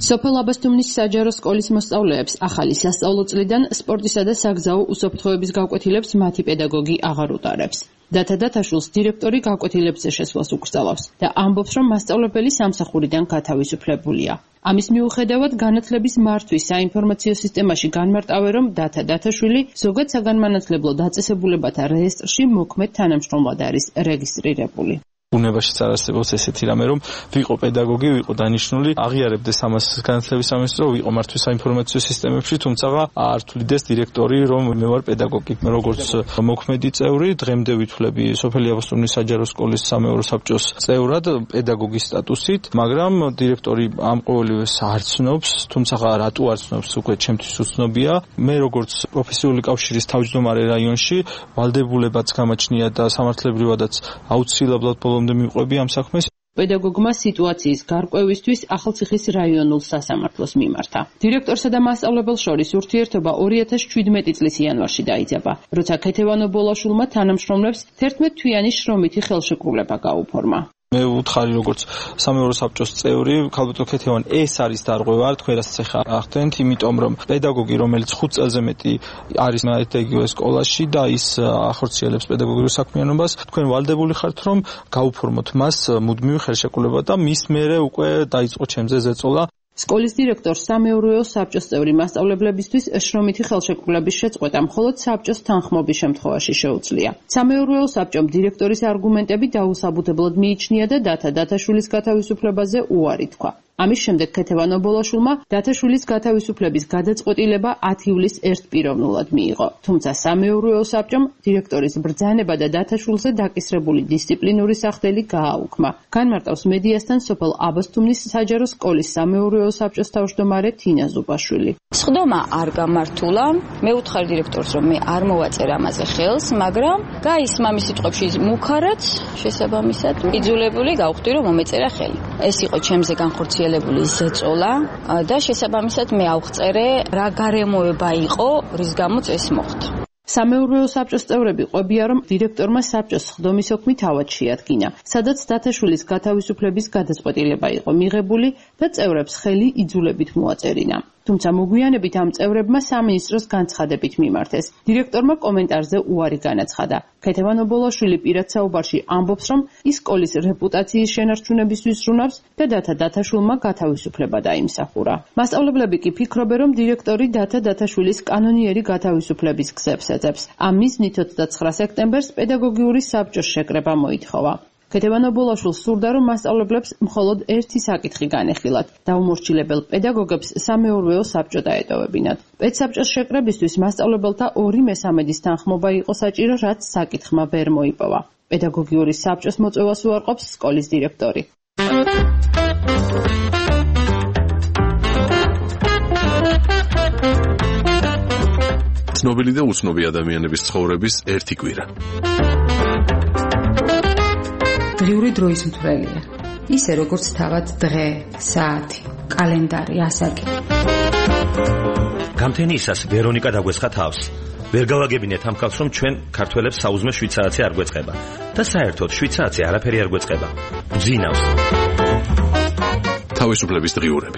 სოფელ აბასთუმნის საჯარო სკოლის მოსწავლეებს ახალი სასწავლო წლიდან სპორტისა და საგზაო უსაფრთხოების გაკვეთილებს მათი პედაგოგი აღარ უტარებს. დათა დათაშვილს დირექტორი გაკვეთილებზე შესვლას უკრძალავს და ამბობს, რომ მასწავლებელი სამსახურიდან გათავისუფლებულია. ამის მიუხედავად განათლების მართვის საინფორმაციო სისტემაში განმარტავენ, რომ დათა დათაშვილი ზოგად საგანმანათლებლო დაწესებულებათა რეესტრში მოქმედ თანამშრომლად არის რეგისტრირებული. უნებაშიც არ არსებობს ესეთი რამე, რომ ვიყო პედაგოგი, ვიყო დანიშნული, აღიარებდეს ამას განათლების სამინისტრო, ვიყო მართვის საინფორმაციო სისტემებში, თუმცა არ თვლიდეს დირექტორი, რომ მე ვარ პედაგოგი. როგორც მოქმედი წევრი, დღემდე ვითვლები სოფელი აბასთუმნის საჯარო სკოლის სამეურო საბჭოს წევრად პედაგოგის სტატუსით, მაგრამ დირექტორი ამ ყოველივეს არ ცნობს, თუმცა რატო არ ცნობს, უკვე ჩემთვის უცნობია. მე როგორც პროფესიული კავშირის თავმჯდომარე რაიონში, ვალდებულებაც გამაჩნია და სამართლებრივადაც აუცილებლად ბოლო მივყვები ამ საქმეს. პედაგოგმა სიტუაციის გარკვევისთვის ახალციხის რაიონულ სასამართლოს მიმართა. დირექტორსა და მასწავლებელს შორის ურთიერთობა ორი ათას ჩვიდმეტი წლის იანვარში დაიძაბა, როცა ქეთევანო ბოლაშვილმა თანამშრომლებს თერთმეტ თვიანი შრომითი ხელშეკრულება გაუფორმა. მე ვუთხარი როგორც სამეურო საბჭოს წევრი, ქალბატონ ქეთევან, ეს არის დარღვევა, თქვენ რაც ახლა ახდენთ, იმიტომ რომ პედაგოგი, რომელიც ხუთ წელზე მეტი არის ერთ და იგივე სკოლაში და ის ახორციელებს პედაგოგიურ საქმიანობას, თქვენ ვალდებული ხართ, რომ გაუფორმოთ მას მუდმივი ხელშეკრულება და მის მერე უკვე დაიწყო ჩემზე ზეწოლა. სკოლის დირექტორს სამეურვეო საბჭოს წევრი მასწავლებლებისთვის შრომითი ხელშეკრულების შეწყვეტა მხოლოდ საბჭოს თანხმობის შემთხვევაში შეუძლია. სამეურვეო საბჭომ დირექტორის არგუმენტები დაუსაბუთებლად მიიჩნია და დათა დათაშვილის გათავისუფლებაზე უარი თქვა. ამის შემდეგ ქეთევანო ბოლაშვილმა დათაშვილის გათავისუფლების გადაწყვეტილება ათი ივლისს ერთპიროვნულად მიიღო. თუმცა სამეურვეო საბჭომ დირექტორის ბრძანება და დათაშვილზე დაკისრებული დისციპლინური სახდელი გააუქმა. განმარტავს მედიასთან სოფელ აბასთუმნის საჯარო სკოლის სამეურვეო საბჭოს თავმჯდომარე თინა ზუბაშვილი. სხდომა არ გამართულა. მე ვუთხარი დირექტორს, რომ მე არ მოვაწერ ამაზე ხელს, მაგრამ გაისმა მის სიტყვებში მუქარად შესაბამისად იძულებული გავხდი, რომ მომეწერა ხელი. ეს იყო ჩემზე განხორციელებული ზეწოლა და შესაბამისად მე ავღწერე რა გარემოება იყო, რის გამოც ეს მოხდა. სამეურვეო საბჭოს წევრები ყვებიან, რომ დირექტორმა საბჭოს სხდომის ოქმი თავად შეადგინა, სადაც დათაშვილის გათავისუფლების გადაწყვეტილება იყო მიღებული და წევრებს ხელი იძულებით მოაწერინა. თუმცა მოგვიანებით ამ წევრებმა სამინისტროს განცხადებით მიმართეს. დირექტორმა კომენტარზე უარი განაცხადა. ქეთევანო ბოლაშვილი პირად საუბარში ამბობს, რომ ის სკოლის რეპუტაციის შენარჩუნებისთვის ზრუნავს და დათა დათაშვილმა გათავისუფლება დაიმსახურა. მასწავლებლები კი ფიქრობენ, რომ დირექტორი დათა დათაშვილის კანონიერი გათავისუფლების გზებს ეძებს. ამ მიზნით ოცდაცხრა სექტემბერს პედაგოგიური საბჭოს შეკრება მოითხოვა. ქეთევანო ბოლაშვილს სურდა, რომ მასწავლებლებს მხოლოდ ერთი საკითხი განეხილათ. დაუმორჩილებელ პედაგოგებს სამეურვეო საბჭო დაეტოვებინათ. პედსაბჭოს შეკრებისთვის მასწავლებელთა ორი მესამედის თანხმობა იყო საჭირო, რაც საკითხმა ვერ მოიპოვა. პედაგოგიური საბჭოს მოწვევას უარყოფს სკოლის დირექტორი. ცნობილი და უცნობი ადამიანების ცხოვრების ერთი კვირა. დღიური დროის მთვრელია. ისე როგორც თავად დღე, საათი, კალენდარი, ასაკი. გამთენიისას ვერონიკა დაგვესხა თავს. ვერ გავაგებინეთ ამ ხალხს, რომ ჩვენ ქართველებს საუზმე შვიდ საათი არ გვეწყება და საერთოდ შვიდ საათი არაფერი არ გვეწყება. გძინავს. თავისუფლების დღიურები.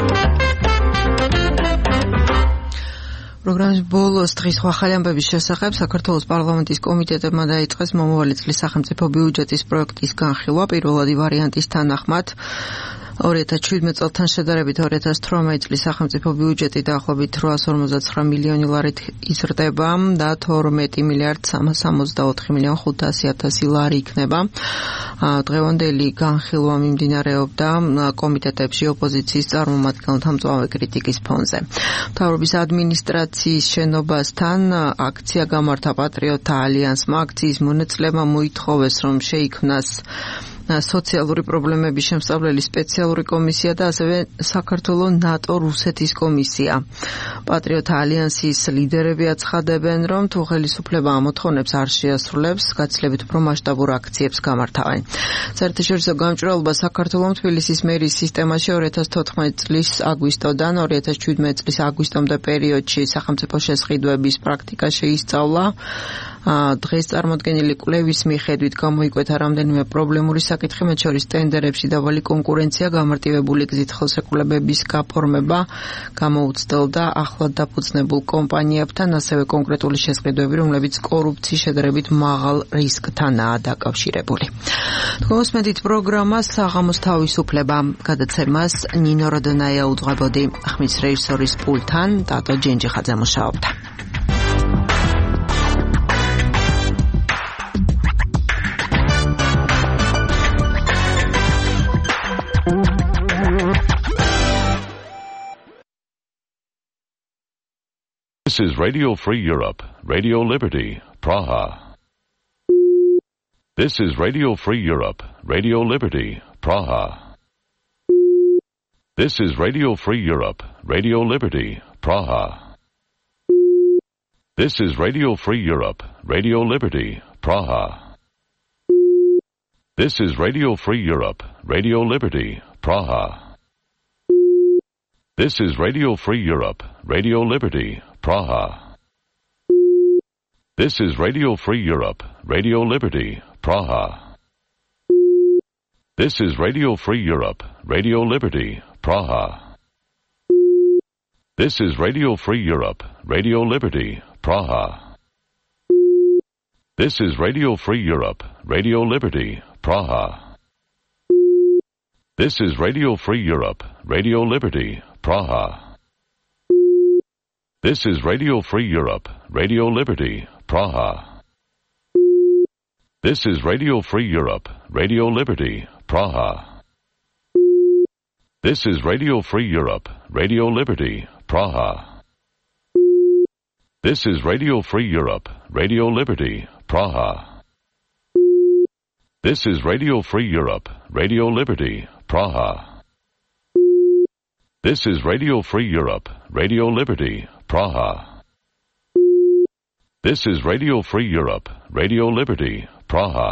პროგრამის ბოლოს დღის ახალი ამბების შესახებ საქართველოს პარლამენტის კომიტეტებმა დაიწყეს მომავალი წლის სახელმწიფო ბიუჯეტის პროექტის განხილვა. პირველადი ვარიანტის თანახმად ორი ათას შვიდმეტ წელთან შედარებით ორი ათას თვრამეტ წლის სახელმწიფო ბიუჯეტი დაახლოებით რვაას ორმოცდაცხრა მილიონი ლარით იზრდება და თორმეტი მილიარდ სამას სამოცდაოთხი მილიონი ხუთასი ათასი ლარი იქნება. დღევანდელი განხილვა მიმდინარეობდა კომიტეტებში ოპოზიციის წარმომადგენელთა მწვავე კრიტიკის ფონზე. მთავრობის ადმინისტრაციის შენობასთან აქცია გამართა პატრიოტთა ალიანსმა. აქციის მონაწილეებმა მოითხოვეს, რომ შეიქმნას სოციალური პრობლემების შემსწავლელი სპეციალური კომისია და ასევე საქართველოს ნატო-რუსეთის კომისია. პატრიოტთა ალიანსის ლიდერები აცხადებენ, რომ თუ ხელისუფლება ამ მოთხოვნებს არ შეასრულებს, გაცილებით უფრო მასშტაბურ აქციებს გამართავენ. საერთაშორისო გამჭვირვალობა საქართველოს თბილისის მერის სისტემაში ორი ათას თოთხმეტ წლის აგვისტოდან ორი ათას შვიდმეტ წლის აგვისტომდე პერიოდში სახელმწიფო შესყიდვების პრაქტიკა შეისწავლა. დღეს წარმოდგენილი კვლევის მიხედვით გამოიკვეთა რამდენიმე პრობლემური საკითხი, მათ შორის ტენდერებში დაბალი კონკურენცია, გამარტივებული გზით ხელშეკრულებების გაფორმება, გამოუცდელდა ახლად დაფუძნებულ კომპანიებთან, ასევე კონკრეტული შესყიდვები, რომლებიც კორუფციის შედარებით მაღალ რისკთანაა დაკავშირებული. თქვენს მედით პროგრამას საღამოს თავისუფლება გადაცემას ნინო როდონაია უძღვებოდი, ხმის რეჟისორის პულტთან ტატო ჯენჯიხაძე მუშაობდა. This is Radio Free Europe, Radio Liberty, Praha. This is Radio Free Europe, Radio Liberty, Praha. This is Radio Free Europe, Radio Liberty, Praha. This is Radio Free Europe, Radio Liberty, Praha. This is Radio Free Europe, Radio Liberty, Praha. This is Radio Free Europe, Radio Liberty, Praha. This is Radio Free Europe, Radio Liberty, Praha. This is Radio Free Europe, Radio Liberty, Praha. This is Radio Free Europe, Radio Liberty, Praha. This is Radio Free Europe, Radio Liberty, Praha. This is Radio Free Europe, Radio Liberty, Praha. This is Radio Free Europe, Radio Liberty, Praha. This is Radio Free Europe, Radio Liberty, Praha. This is Radio Free Europe, Radio Liberty, Praha. This is Radio Free Europe, Radio Liberty, Praha. This is Radio Free Europe, Radio Liberty, Praha. This is Radio Free Europe, Radio Liberty, Praha. This is Radio Free Europe, Radio Liberty, Praha.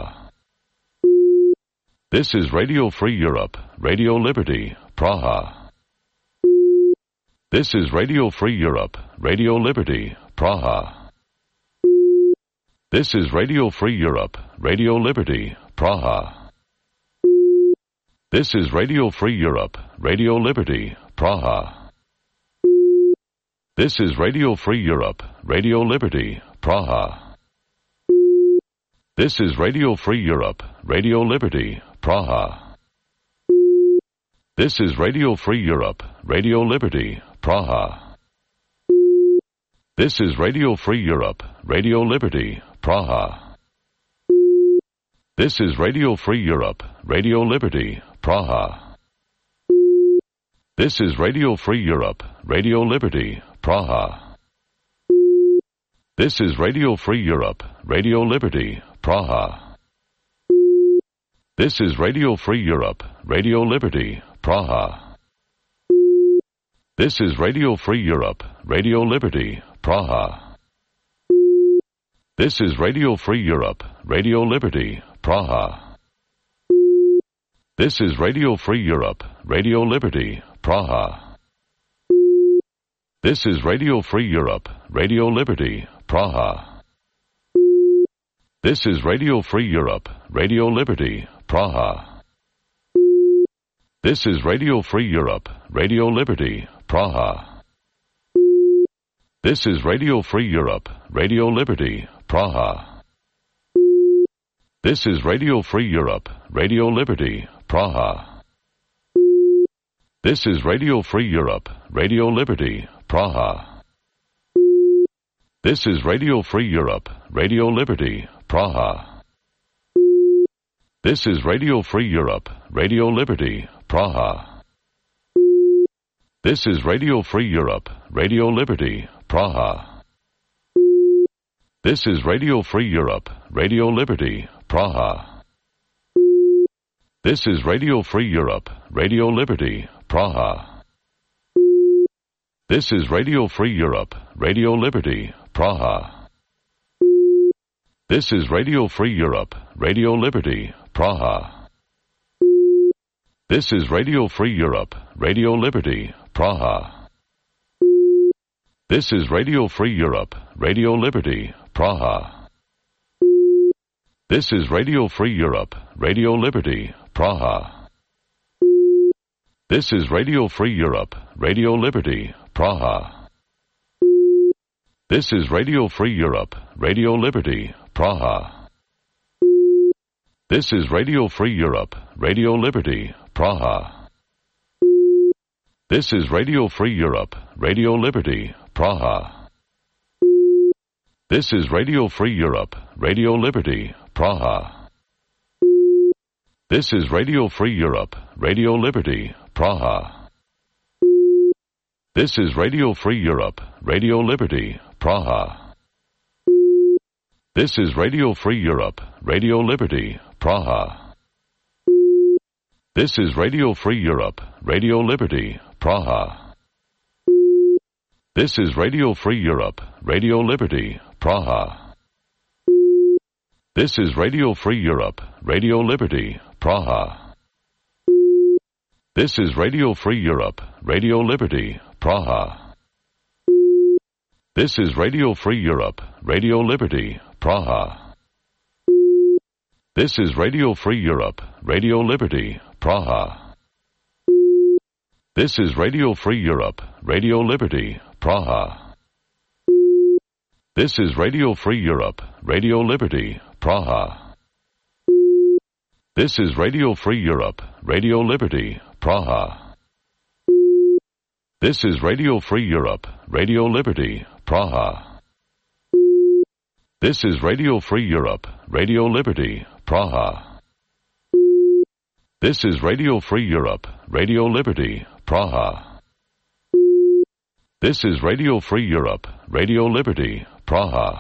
This is Radio Free Europe, Radio Liberty, Praha. This is Radio Free Europe, Radio Liberty, Praha. This is Radio Free Europe, Radio Liberty, Praha. This is Radio Free Europe, Radio Liberty, Praha. This is Radio Free Europe, Radio Liberty, Praha. This is Radio Free Europe, Radio Liberty, Praha. This is Radio Free Europe, Radio Liberty, Praha. This is Radio Free Europe, Radio Liberty, Praha. This is Radio Free Europe, Radio Liberty, Praha. This is Radio Free Europe, Radio Liberty, Praha. This is Radio Free Europe, Radio Liberty, Praha. This is Radio Free Europe, Radio Liberty, Praha. This is Radio Free Europe, Radio Liberty, Praha. This is Radio Free Europe, Radio Liberty, Praha. This is Radio Free Europe, Radio Liberty, Praha. This is Radio Free Europe, Radio Liberty, Praha. This is Radio Free Europe, Radio Liberty, Praha. This is Radio Free Europe, Radio Liberty, Praha. This is Radio Free Europe, Radio Liberty, Praha. This is Radio Free Europe, Radio Liberty, Praha. This is Radio Free Europe, Radio Liberty, Praha. This is Radio Free Europe, Radio Liberty, Praha. This is Radio Free Europe, Radio Liberty, Praha. This is Radio Free Europe, Radio Liberty, Praha. This is Radio Free Europe, Radio Liberty, Praha. This is Radio Free Europe, Radio Liberty, Praha. This is Radio Free Europe, Radio Liberty, Praha. This is Radio Free Europe, Radio Liberty, Praha. This is Radio Free Europe, Radio Liberty, Praha. This is Radio Free Europe, Radio Liberty, Praha. This is Radio Free Europe, Radio Liberty, Praha. This is Radio Free Europe, Radio Liberty, Praha. This is Radio Free Europe, Radio Liberty, Praha. This is Radio Free Europe, Radio Liberty, Praha. This is Radio Free Europe, Radio Liberty, Praha. This is Radio Free Europe, Radio Liberty, Praha. This is Radio Free Europe, Radio Liberty, Praha. This is Radio Free Europe, Radio Liberty, Praha. This is Radio Free Europe, Radio Liberty, Praha. This is Radio Free Europe, Radio Liberty, Praha. This is Radio Free Europe, Radio Liberty, Praha. This is Radio Free Europe, Radio Liberty, Praha. This is Radio Free Europe, Radio Liberty, Praha. This is Radio Free Europe, Radio Liberty, Praha. This is Radio Free Europe, Radio Liberty, Praha. This is Radio Free Europe, Radio Liberty, Praha. This is Radio Free Europe, Radio Liberty, Praha. This is Radio Free Europe, Radio Liberty, Praha. This is Radio Free Europe, Radio Liberty, Praha. This is Radio Free Europe, Radio Liberty, Praha. This is Radio Free Europe, Radio Liberty, Praha. This is Radio Free Europe, Radio Liberty, Praha.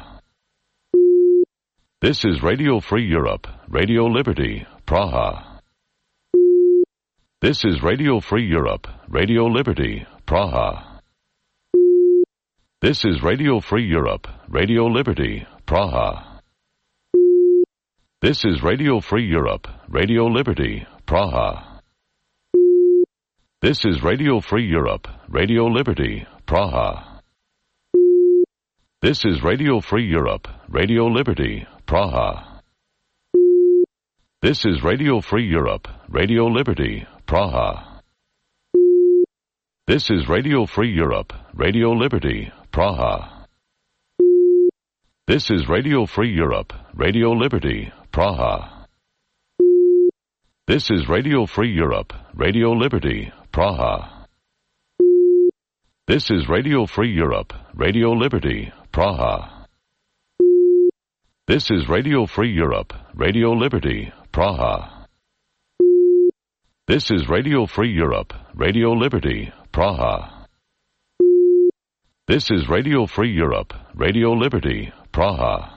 This is Radio Free Europe, Radio Liberty, Praha. This is Radio Free Europe, Radio Liberty, Praha. This is Radio Free Europe, Radio Liberty, Praha. This is Radio Free Europe, Radio Liberty, Praha. This is Radio Free Europe, Radio Liberty, Praha. This is Radio Free Europe, Radio Liberty, Praha. This is Radio Free Europe, Radio Liberty, Praha. This is Radio Free Europe, Radio Liberty, Praha. This is Radio Free Europe, Radio Liberty, Praha. This is Radio Free Europe, Radio Liberty, Praha. This is Radio Free Europe, Radio Liberty, Praha. This is Radio Free Europe, Radio Liberty, Praha. This is Radio Free Europe, Radio Liberty, Praha. This is Radio Free Europe, Radio Liberty, Praha.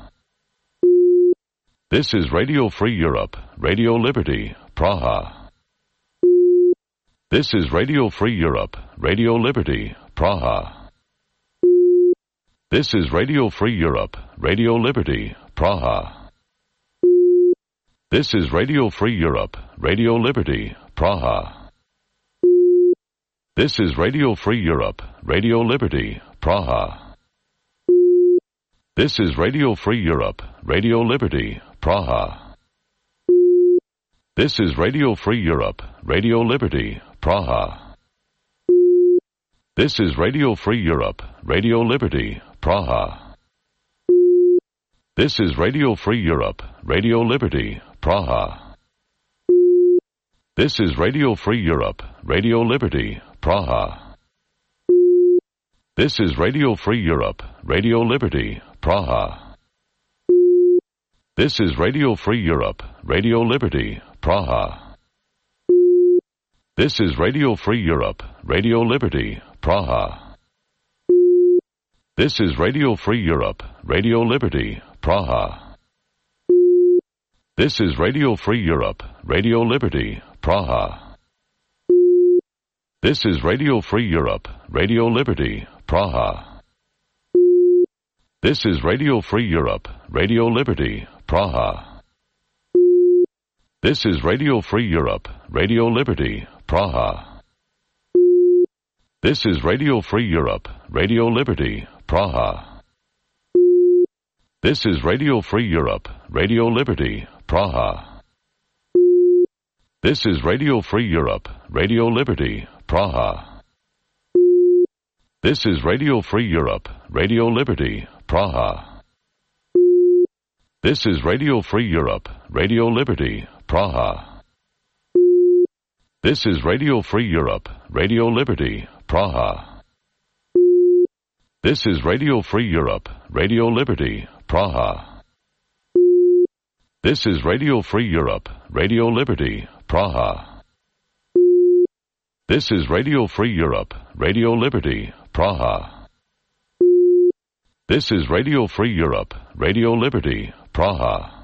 This is Radio Free Europe, Radio Liberty, Praha. This is Radio Free Europe, Radio Liberty, Praha. This is Radio Free Europe, Radio Liberty, Praha. This is Radio Free Europe, Radio Liberty, Praha. This is Radio Free Europe, Radio Liberty, Praha. This is Radio Free Europe, Radio Liberty, Praha. This is Radio Free Europe, Radio Liberty, Praha. This is Radio Free Europe, Radio Liberty, Praha. This is Radio Free Europe, Radio Liberty, Praha. This is Radio Free Europe, Radio Liberty, Praha. This is Radio Free Europe, Radio Liberty, Praha. This is Radio Free Europe, Radio Liberty, Praha. This is Radio Free Europe, Radio Liberty, Praha. This is Radio Free Europe, Radio Liberty, Praha. This is Radio Free Europe, Radio Liberty, Praha. This is Radio Free Europe, Radio Liberty, Praha. This is Radio Free Europe, Radio Liberty, Praha. This is Radio Free Europe, Radio Liberty, Praha. This is Radio Free Europe, Radio Liberty, Praha. This is Radio Free Europe, Radio Liberty, Praha. This is Radio Free Europe, Radio Liberty, Praha. This is Radio Free Europe, Radio Liberty, Praha. This is Radio Free Europe, Radio Liberty, Praha. This is Radio Free Europe, Radio Liberty, Praha. This is Radio Free Europe, Radio Liberty, Praha. This is Radio Free Europe, Radio Liberty, Praha. This is Radio Free Europe, Radio Liberty, Praha. This is Radio Free Europe, Radio Liberty, Praha.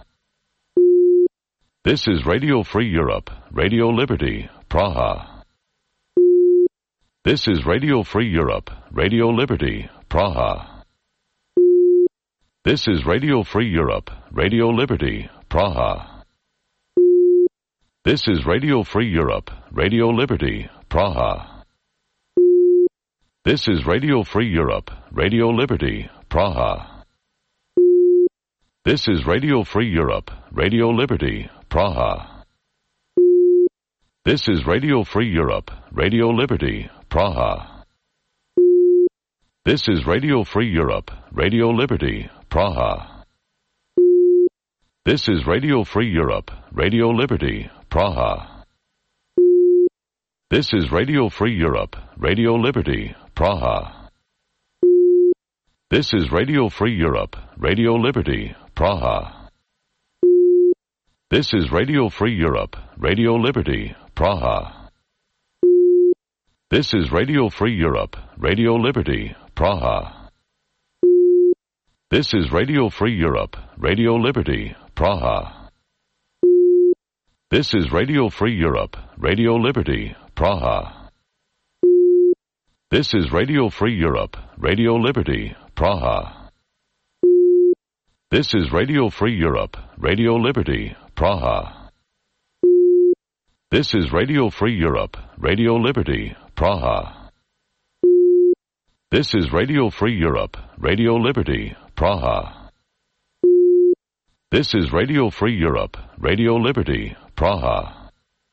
This is Radio Free Europe, Radio Liberty, Praha. This is Radio Free Europe, Radio Liberty, Praha. This is Radio Free Europe, Radio Liberty, Praha. This is Radio Free Europe, Radio Liberty, Praha. This is Radio Free Europe, Radio Liberty, Praha. This is Radio Free Europe, Radio Liberty, Praha. This is Radio Free Europe, Radio Liberty, Praha. This is Radio Free Europe, Radio Liberty, Praha. This is Radio Free Europe, Radio Liberty, Praha. This is Radio Free Europe, Radio Liberty, Praha. This is Radio Free Europe, Radio Liberty, Praha. This is Radio Free Europe, Radio Liberty, Praha. This is Radio Free Europe, Radio Liberty, Praha. This is Radio Free Europe, Radio Liberty, Praha. This is Radio Free Europe, Radio Liberty, Praha. This is Radio Free Europe, Radio Liberty, Praha. This is Radio Free Europe, Radio Liberty, Praha. This is Radio Free Europe, Radio Liberty, Praha. This is Radio Free Europe, Radio Liberty, Praha. This is Radio Free Europe, Radio Liberty, Praha.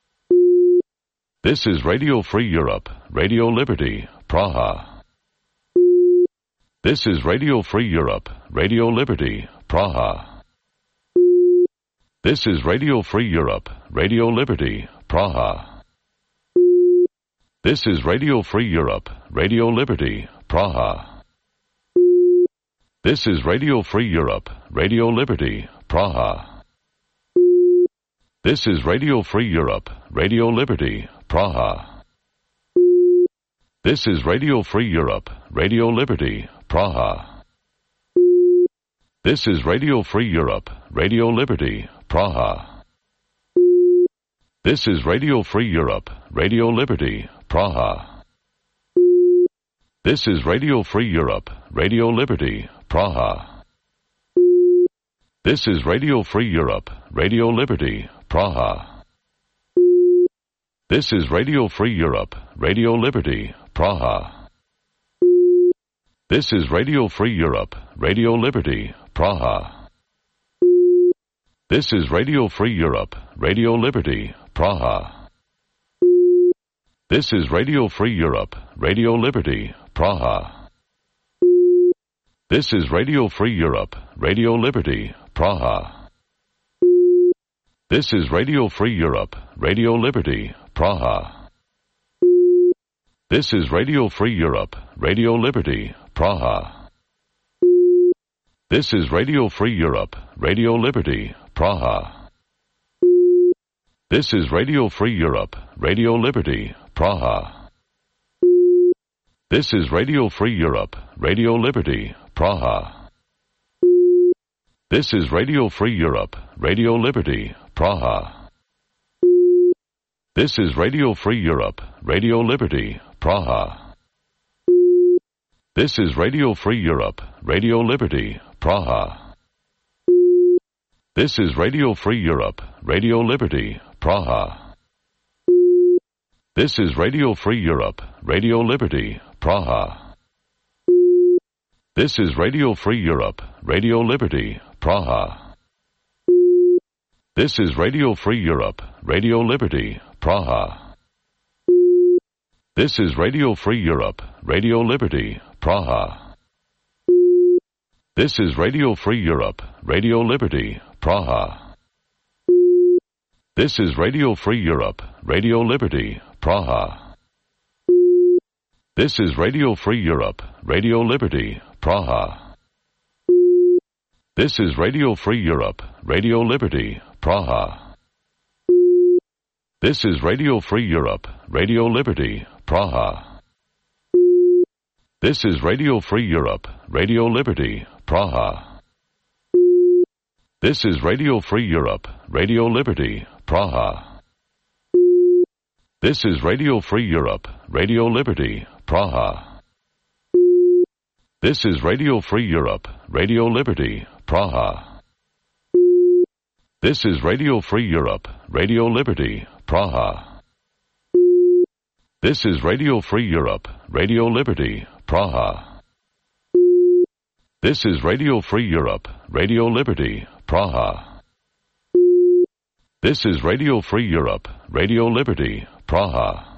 This is Radio Free Europe, Radio Liberty, Praha. This is Radio Free Europe, Radio Liberty, Praha. This is Radio Free Europe, Radio Liberty, Praha. This is Radio Free Europe, Radio Liberty, Praha. This is Radio Free Europe, Radio Liberty, Praha. This is Radio Free Europe, Radio Liberty, Praha. This is Radio Free Europe, Radio Liberty, Praha. This is Radio Free Europe, Radio Liberty, Praha. This is Radio Free Europe, Radio Liberty, Praha. This is Radio Free Europe, Radio Liberty, Praha. This is Radio Free Europe, Radio Liberty, Praha. This is Radio Free Europe, Radio Liberty, Praha. This is Radio Free Europe, Radio Liberty, Praha. This is Radio Free Europe, Radio Liberty, Praha. This is Radio Free Europe, Radio Liberty, Praha. This is Radio Free Europe, Radio Liberty, Praha. This is Radio Free Europe, Radio Liberty, Praha. This is Radio Free Europe, Radio Liberty, Praha. This is Radio Free Europe, Radio Liberty, Praha. This is Radio Free Europe, Radio Liberty, Praha. This is Radio Free Europe, Radio Liberty, Praha. This is Radio Free Europe, Radio Liberty, Praha. This is Radio Free Europe, Radio Liberty, Praha. This is Radio Free Europe, Radio Liberty, Praha. This is Radio Free Europe, Radio Liberty, Praha. This is Radio Free Europe, Radio Liberty, Praha. This is Radio Free Europe, Radio Liberty, Praha. This is Radio Free Europe, Radio Liberty, Praha. This is Radio Free Europe, Radio Liberty, Praha. This is Radio Free Europe, Radio Liberty, Praha. This is Radio Free Europe, Radio Liberty, Praha. This is Radio Free Europe, Radio Liberty, Praha. This is Radio Free Europe, Radio Liberty, Praha. This is Radio Free Europe, Radio Liberty, Praha. This is Radio Free Europe, Radio Liberty, Praha. This is Radio Free Europe, Radio Liberty, Praha. This is Radio Free Europe, Radio Liberty, Praha. This is Radio Free Europe, Radio Liberty, Praha. This is Radio Free Europe, Radio Liberty, Praha. This is Radio Free Europe, Radio Liberty, Praha. This is Radio Free Europe, Radio Liberty, Praha. This is Radio Free Europe, Radio Liberty, Praha.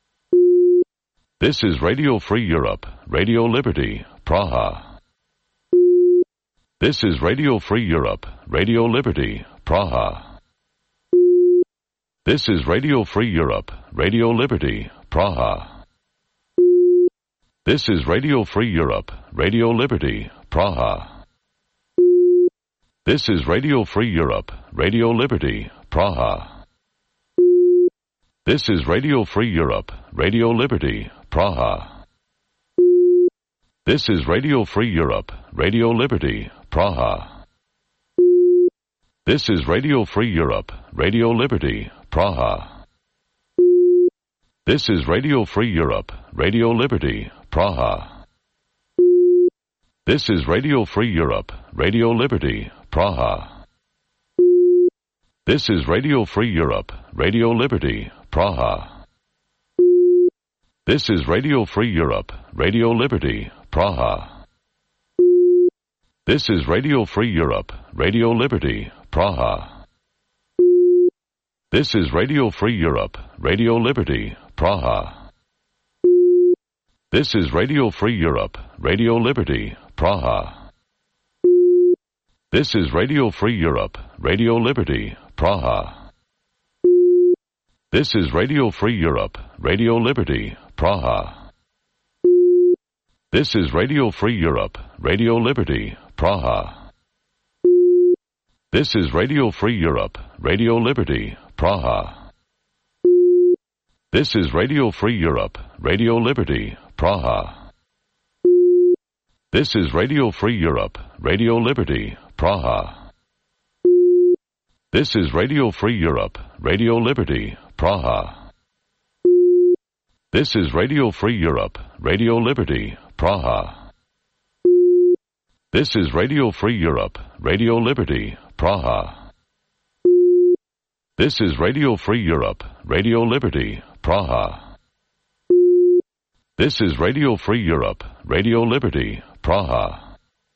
This is Radio Free Europe, Radio Liberty, Praha. This is Radio Free Europe, Radio Liberty, Praha. This is Radio Free Europe, Radio Liberty, Praha. This is Radio Free Europe, Radio Liberty, Praha. This is Radio Free Europe, Radio Liberty, Praha. This is Radio Free Europe, Radio Liberty, Praha. This is Radio Free Europe, Radio Liberty, Praha. This is Radio Free Europe, Radio Liberty, Praha. This is Radio Free Europe, Radio Liberty, Praha. This is Radio Free Europe, Radio Liberty, Praha. This is Radio Free Europe, Radio Liberty, Praha. This is Radio Free Europe, Radio Liberty, Praha. This is Radio Free Europe, Radio Liberty, Praha. This is Radio Free Europe, Radio Liberty, Praha. This is Radio Free Europe, Radio Liberty, Praha. This is Radio Free Europe, Radio Liberty, Praha. This is Radio Free Europe, Radio Liberty, Praha. This is Radio Free Europe, Radio Liberty, Praha. This is Radio Free Europe, Radio Liberty, Praha. This is Radio Free Europe, Radio Liberty, Praha. This is Radio Free Europe, Radio Liberty, Praha. This is Radio Free Europe, Radio Liberty, Praha. This is Radio Free Europe, Radio Liberty, Praha. This is Radio Free Europe, Radio Liberty, Praha. This is Radio Free Europe, Radio Liberty, Praha. This is Radio Free Europe, Radio Liberty, Praha.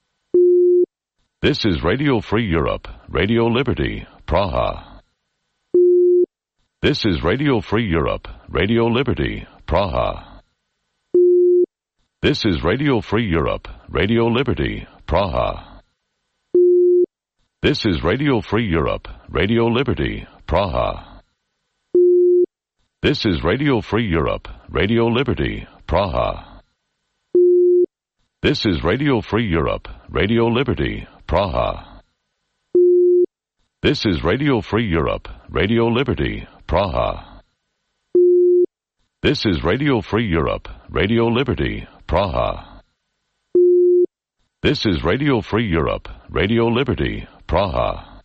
This is Radio Free Europe, Radio Liberty, Praha. This is Radio Free Europe, Radio Liberty, Praha. This is Radio Free Europe, Radio Liberty, Praha. This is Radio Free Europe, Radio Liberty, Praha. This is Radio Free Europe, Radio Liberty, Praha. This is Radio Free Europe, Radio Liberty, Praha. This is Radio Free Europe, Radio Liberty, Praha. This is Radio Free Europe, Radio Liberty, Praha. This is Radio Free Europe, Radio Liberty, Praha.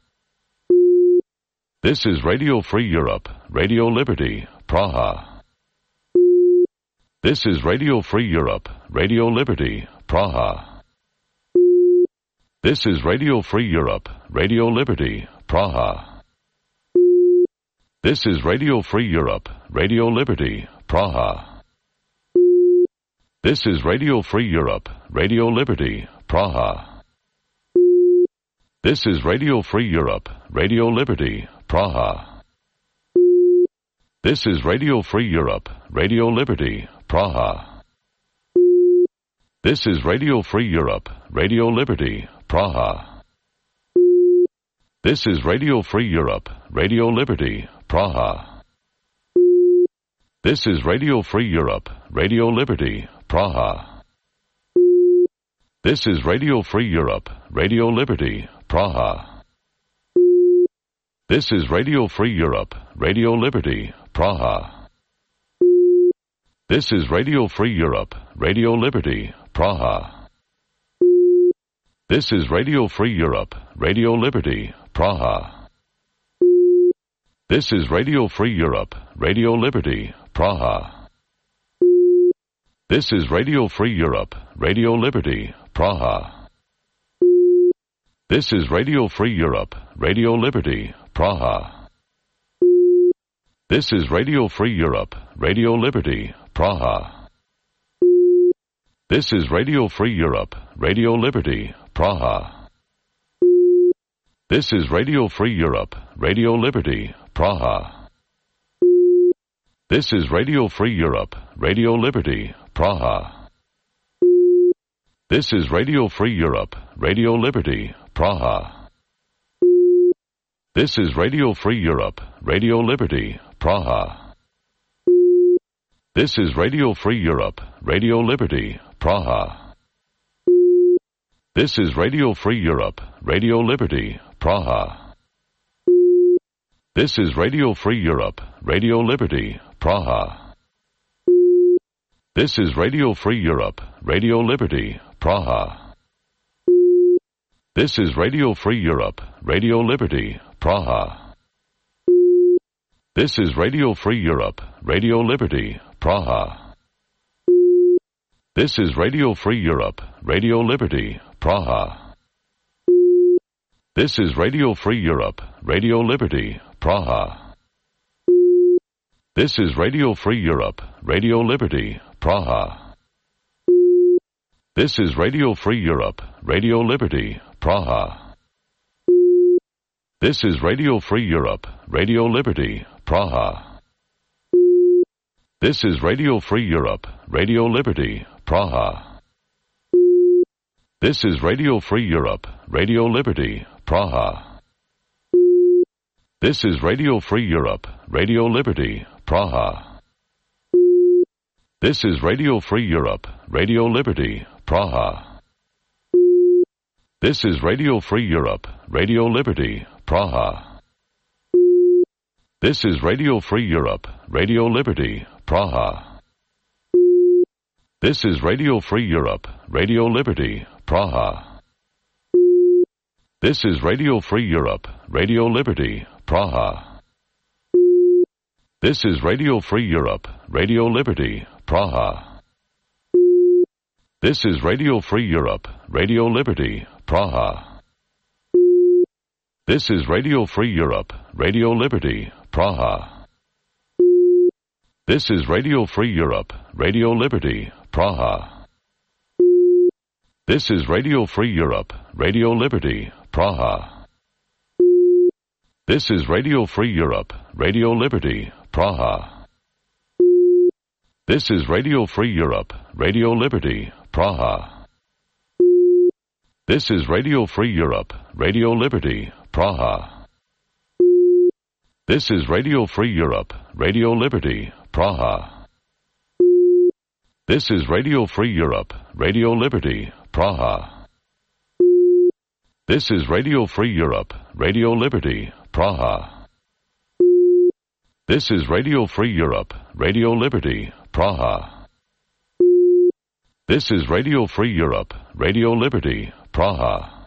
This is Radio Free Europe, Radio Liberty, Praha. This is Radio Free Europe, Radio Liberty, Praha. This is Radio Free Europe, Radio Liberty, Praha. This is Radio Free Europe, Radio Liberty, Praha. This is Radio Free Europe, Radio Liberty, Praha. This is Radio Free Europe, Radio Liberty, Praha. This is Radio Free Europe, Radio Liberty, Praha. This is Radio Free Europe, Radio Liberty, Praha. This is Radio Free Europe, Radio Liberty, Praha. This is Radio Free Europe, Radio Liberty, Praha. This is Radio Free Europe, Radio Liberty, Praha. This is Radio Free Europe, Radio Liberty, Praha. This is Radio Free Europe, Radio Liberty, Praha. This is Radio Free Europe, Radio Liberty, Praha. This is Radio Free Europe, Radio Liberty, Praha. This is Radio Free Europe, Radio Liberty, Praha. This is Radio Free Europe, Radio Liberty, Praha. This is Radio Free Europe, Radio Liberty, Praha. This is Radio Free Europe, Radio Liberty, Praha. This is Radio Free Europe, Radio Liberty, Praha. This is Radio Free Europe, Radio Liberty, Praha. This is Radio Free Europe, Radio Liberty, Praha. This is Radio Free Europe, Radio Liberty, Praha. This is Radio Free Europe, Radio Liberty, Praha. This is Radio Free Europe, Radio Liberty, Praha. This is Radio Free Europe, Radio Liberty, Praha. This is Radio Free Europe, Radio Liberty, Praha. This is Radio Free Europe, Radio Liberty, Praha. This is Radio Free Europe, Radio Liberty, Praha. This is Radio Free Europe, Radio Liberty, Praha. This is Radio Free Europe, Radio Liberty, Praha. This is Radio Free Europe, Radio Liberty, Praha. This is Radio Free Europe, Radio Liberty, Praha. This is Radio Free Europe, Radio Liberty, Praha. This is Radio Free Europe, Radio Liberty, Praha. This is Radio Free Europe, Radio Liberty, Praha. This is Radio Free Europe, Radio Liberty, Praha. This is Radio Free Europe, Radio Liberty, Praha. This is Radio Free Europe, Radio Liberty, Praha. This is Radio Free Europe, Radio Liberty, Praha. This is Radio Free Europe, Radio Liberty, Praha. This is Radio Free Europe, Radio Liberty, Praha. This is Radio Free Europe, Radio Liberty, Praha. This is Radio Free Europe, Radio Liberty, Praha. This is Radio Free Europe, Radio Liberty, Praha. This is Radio Free Europe, Radio Liberty, Praha. This is Radio Free Europe, Radio Liberty, Praha. This is Radio Free Europe, Radio Liberty, Praha. This is Radio Free Europe, Radio Liberty, Praha. This is Radio Free Europe, Radio Liberty, Praha. This is Radio Free Europe, Radio Liberty, Praha. This is Radio Free Europe, Radio Liberty, Praha. This is Radio Free Europe, Radio Liberty, Praha. This is Radio Free Europe, Radio Liberty, Praha. This is Radio Free Europe, Radio Liberty, Praha.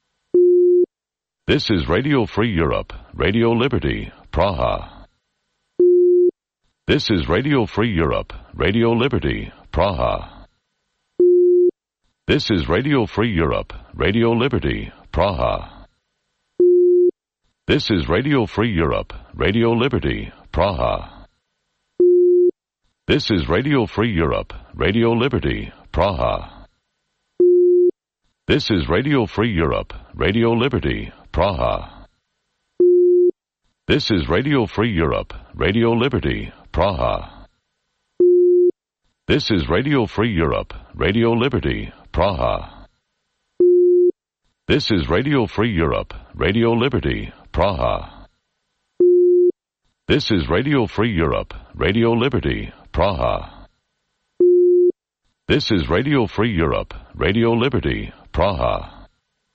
This is Radio Free Europe, Radio Liberty, Praha. This is Radio Free Europe, Radio Liberty, Praha. This is Radio Free Europe, Radio Liberty, Praha. This is Radio Free Europe, Radio Liberty, Praha. This is Radio Free Europe, Radio Liberty, Praha. This is Radio Free Europe, Radio Liberty, Praha. This is Radio Free Europe, Radio Liberty, Praha. This is Radio Free Europe, Radio Liberty, Praha. This is Radio Free Europe, Radio Liberty, Praha. This is Radio Free Europe, Radio Liberty, Praha. This is Radio Free Europe, Radio Liberty, Praha.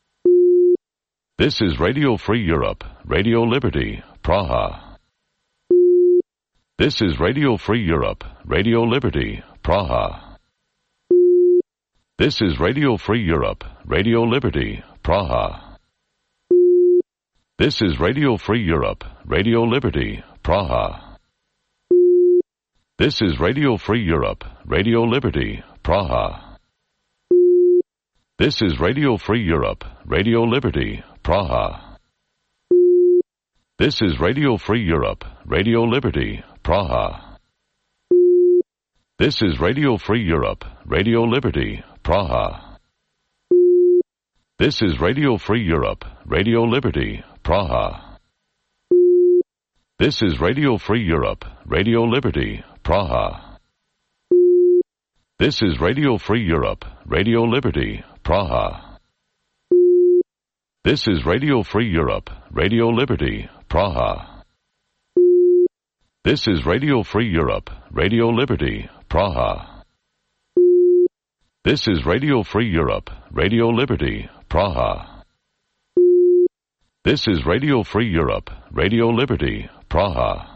This is Radio Free Europe, Radio Liberty, Praha. This is Radio Free Europe, Radio Liberty, Praha. This is Radio Free Europe, Radio Liberty, Praha. This is Radio Free Europe, Radio Liberty, Praha. This is Radio Free Europe, Radio Liberty, Praha. This is Radio Free Europe, Radio Liberty, Praha. This is Radio Free Europe, Radio Liberty, Praha. This is Radio Free Europe, Radio Liberty, Praha. This is Radio Free Europe, Radio Liberty, Praha. This is Radio Free Europe, Radio Liberty, Praha. This is Radio Free Europe, Radio Liberty, Praha. This is Radio Free Europe, Radio Liberty, Praha. This is Radio Free Europe, Radio Liberty, Praha. This is Radio Free Europe, Radio Liberty, Praha. This is Radio Free Europe, Radio Liberty, Praha.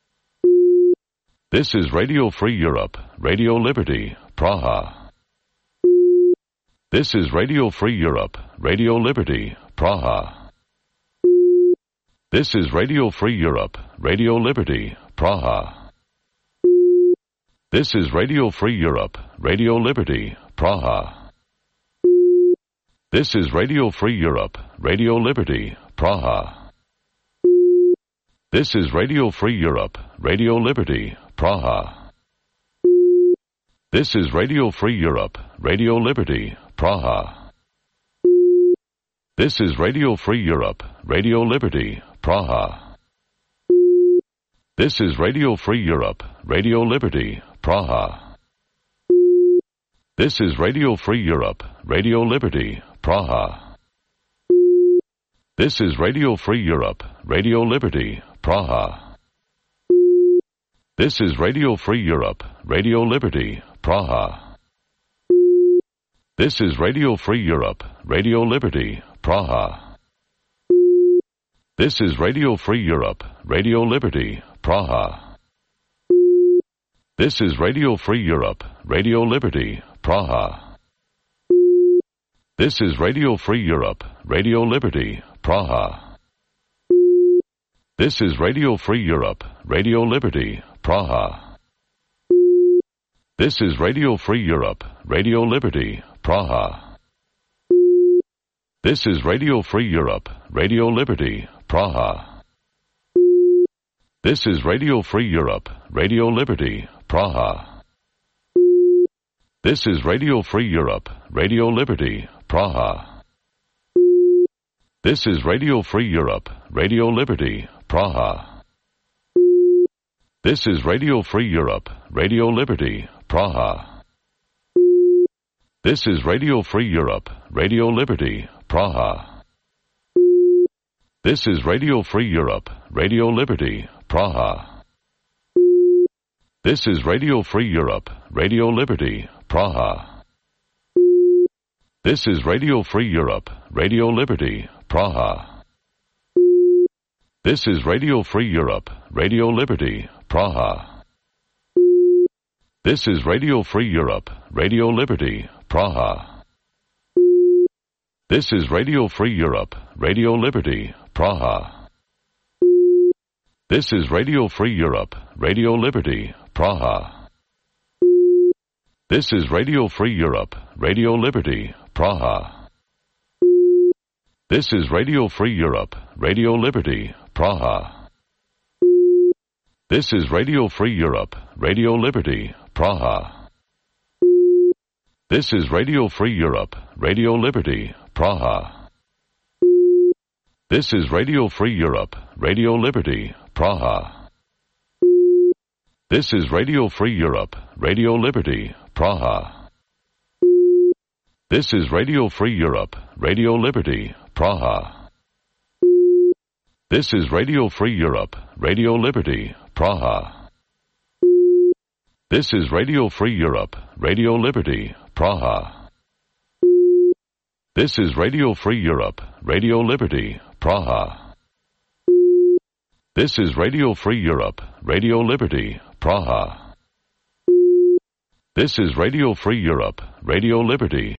This is Radio Free Europe, Radio Liberty, Praha. This is Radio Free Europe, Radio Liberty, Praha. This is Radio Free Europe, Radio Liberty, Praha. This is Radio Free Europe, Radio Liberty, Praha. This is Radio Free Europe, Radio Liberty, Praha. This is Radio Free Europe, Radio Liberty, Praha. This is Radio Free Europe, Radio Liberty, Praha. This is Radio Free Europe, Radio Liberty, Praha. This is Radio Free Europe, Radio Liberty, Praha. This is Radio Free Europe, Radio Liberty, Praha. This is Radio Free Europe, Radio Liberty, Praha. This is Radio Free Europe, Radio Liberty, Praha. This is Radio Free Europe, Radio Liberty, Praha. This is Radio Free Europe, Radio Liberty, Praha. This is Radio Free Europe, Radio Liberty, Praha. This is Radio Free Europe, Radio Liberty, Praha. This is Radio Free Europe, Radio Liberty, Praha. This is Radio Free Europe, Radio Liberty, Praha. This is Radio Free Europe, Radio Liberty, Praha. This is Radio Free Europe, Radio Liberty, Praha. This is Radio Free Europe, Radio Liberty, Praha. This is Radio Free Europe, Radio Liberty, Praha. This is Radio Free Europe, Radio Liberty, Praha. This is Radio Free Europe, Radio Liberty, Praha. This is Radio Free Europe, Radio Liberty, Praha. This is Radio Free Europe, Radio Liberty, Praha. This is Radio Free Europe, Radio Liberty, Praha. This is Radio Free Europe, Radio Liberty, Praha. This is Radio Free Europe, Radio Liberty, Praha. This is Radio Free Europe, Radio Liberty, Praha. This is Radio Free Europe, Radio Liberty, Praha. This is Radio Free Europe, Radio Liberty, Praha. This is Radio Free Europe, Radio Liberty, Praha. This is Radio Free Europe, Radio Liberty, Praha. This is Radio Free Europe, Radio Liberty, Praha. This is Radio Free Europe, Radio Liberty, Praha. This is Radio Free Europe, Radio Liberty, Praha. This is Radio Free Europe, Radio Liberty, Praha. This is Radio Free Europe, Radio Liberty, Praha. This is Radio Free Europe, Radio Liberty, Praha. This is Radio Free Europe, Radio Liberty, Praha. This is Radio Free Europe, Radio Liberty, Praha. This is Radio Free Europe, Radio Liberty,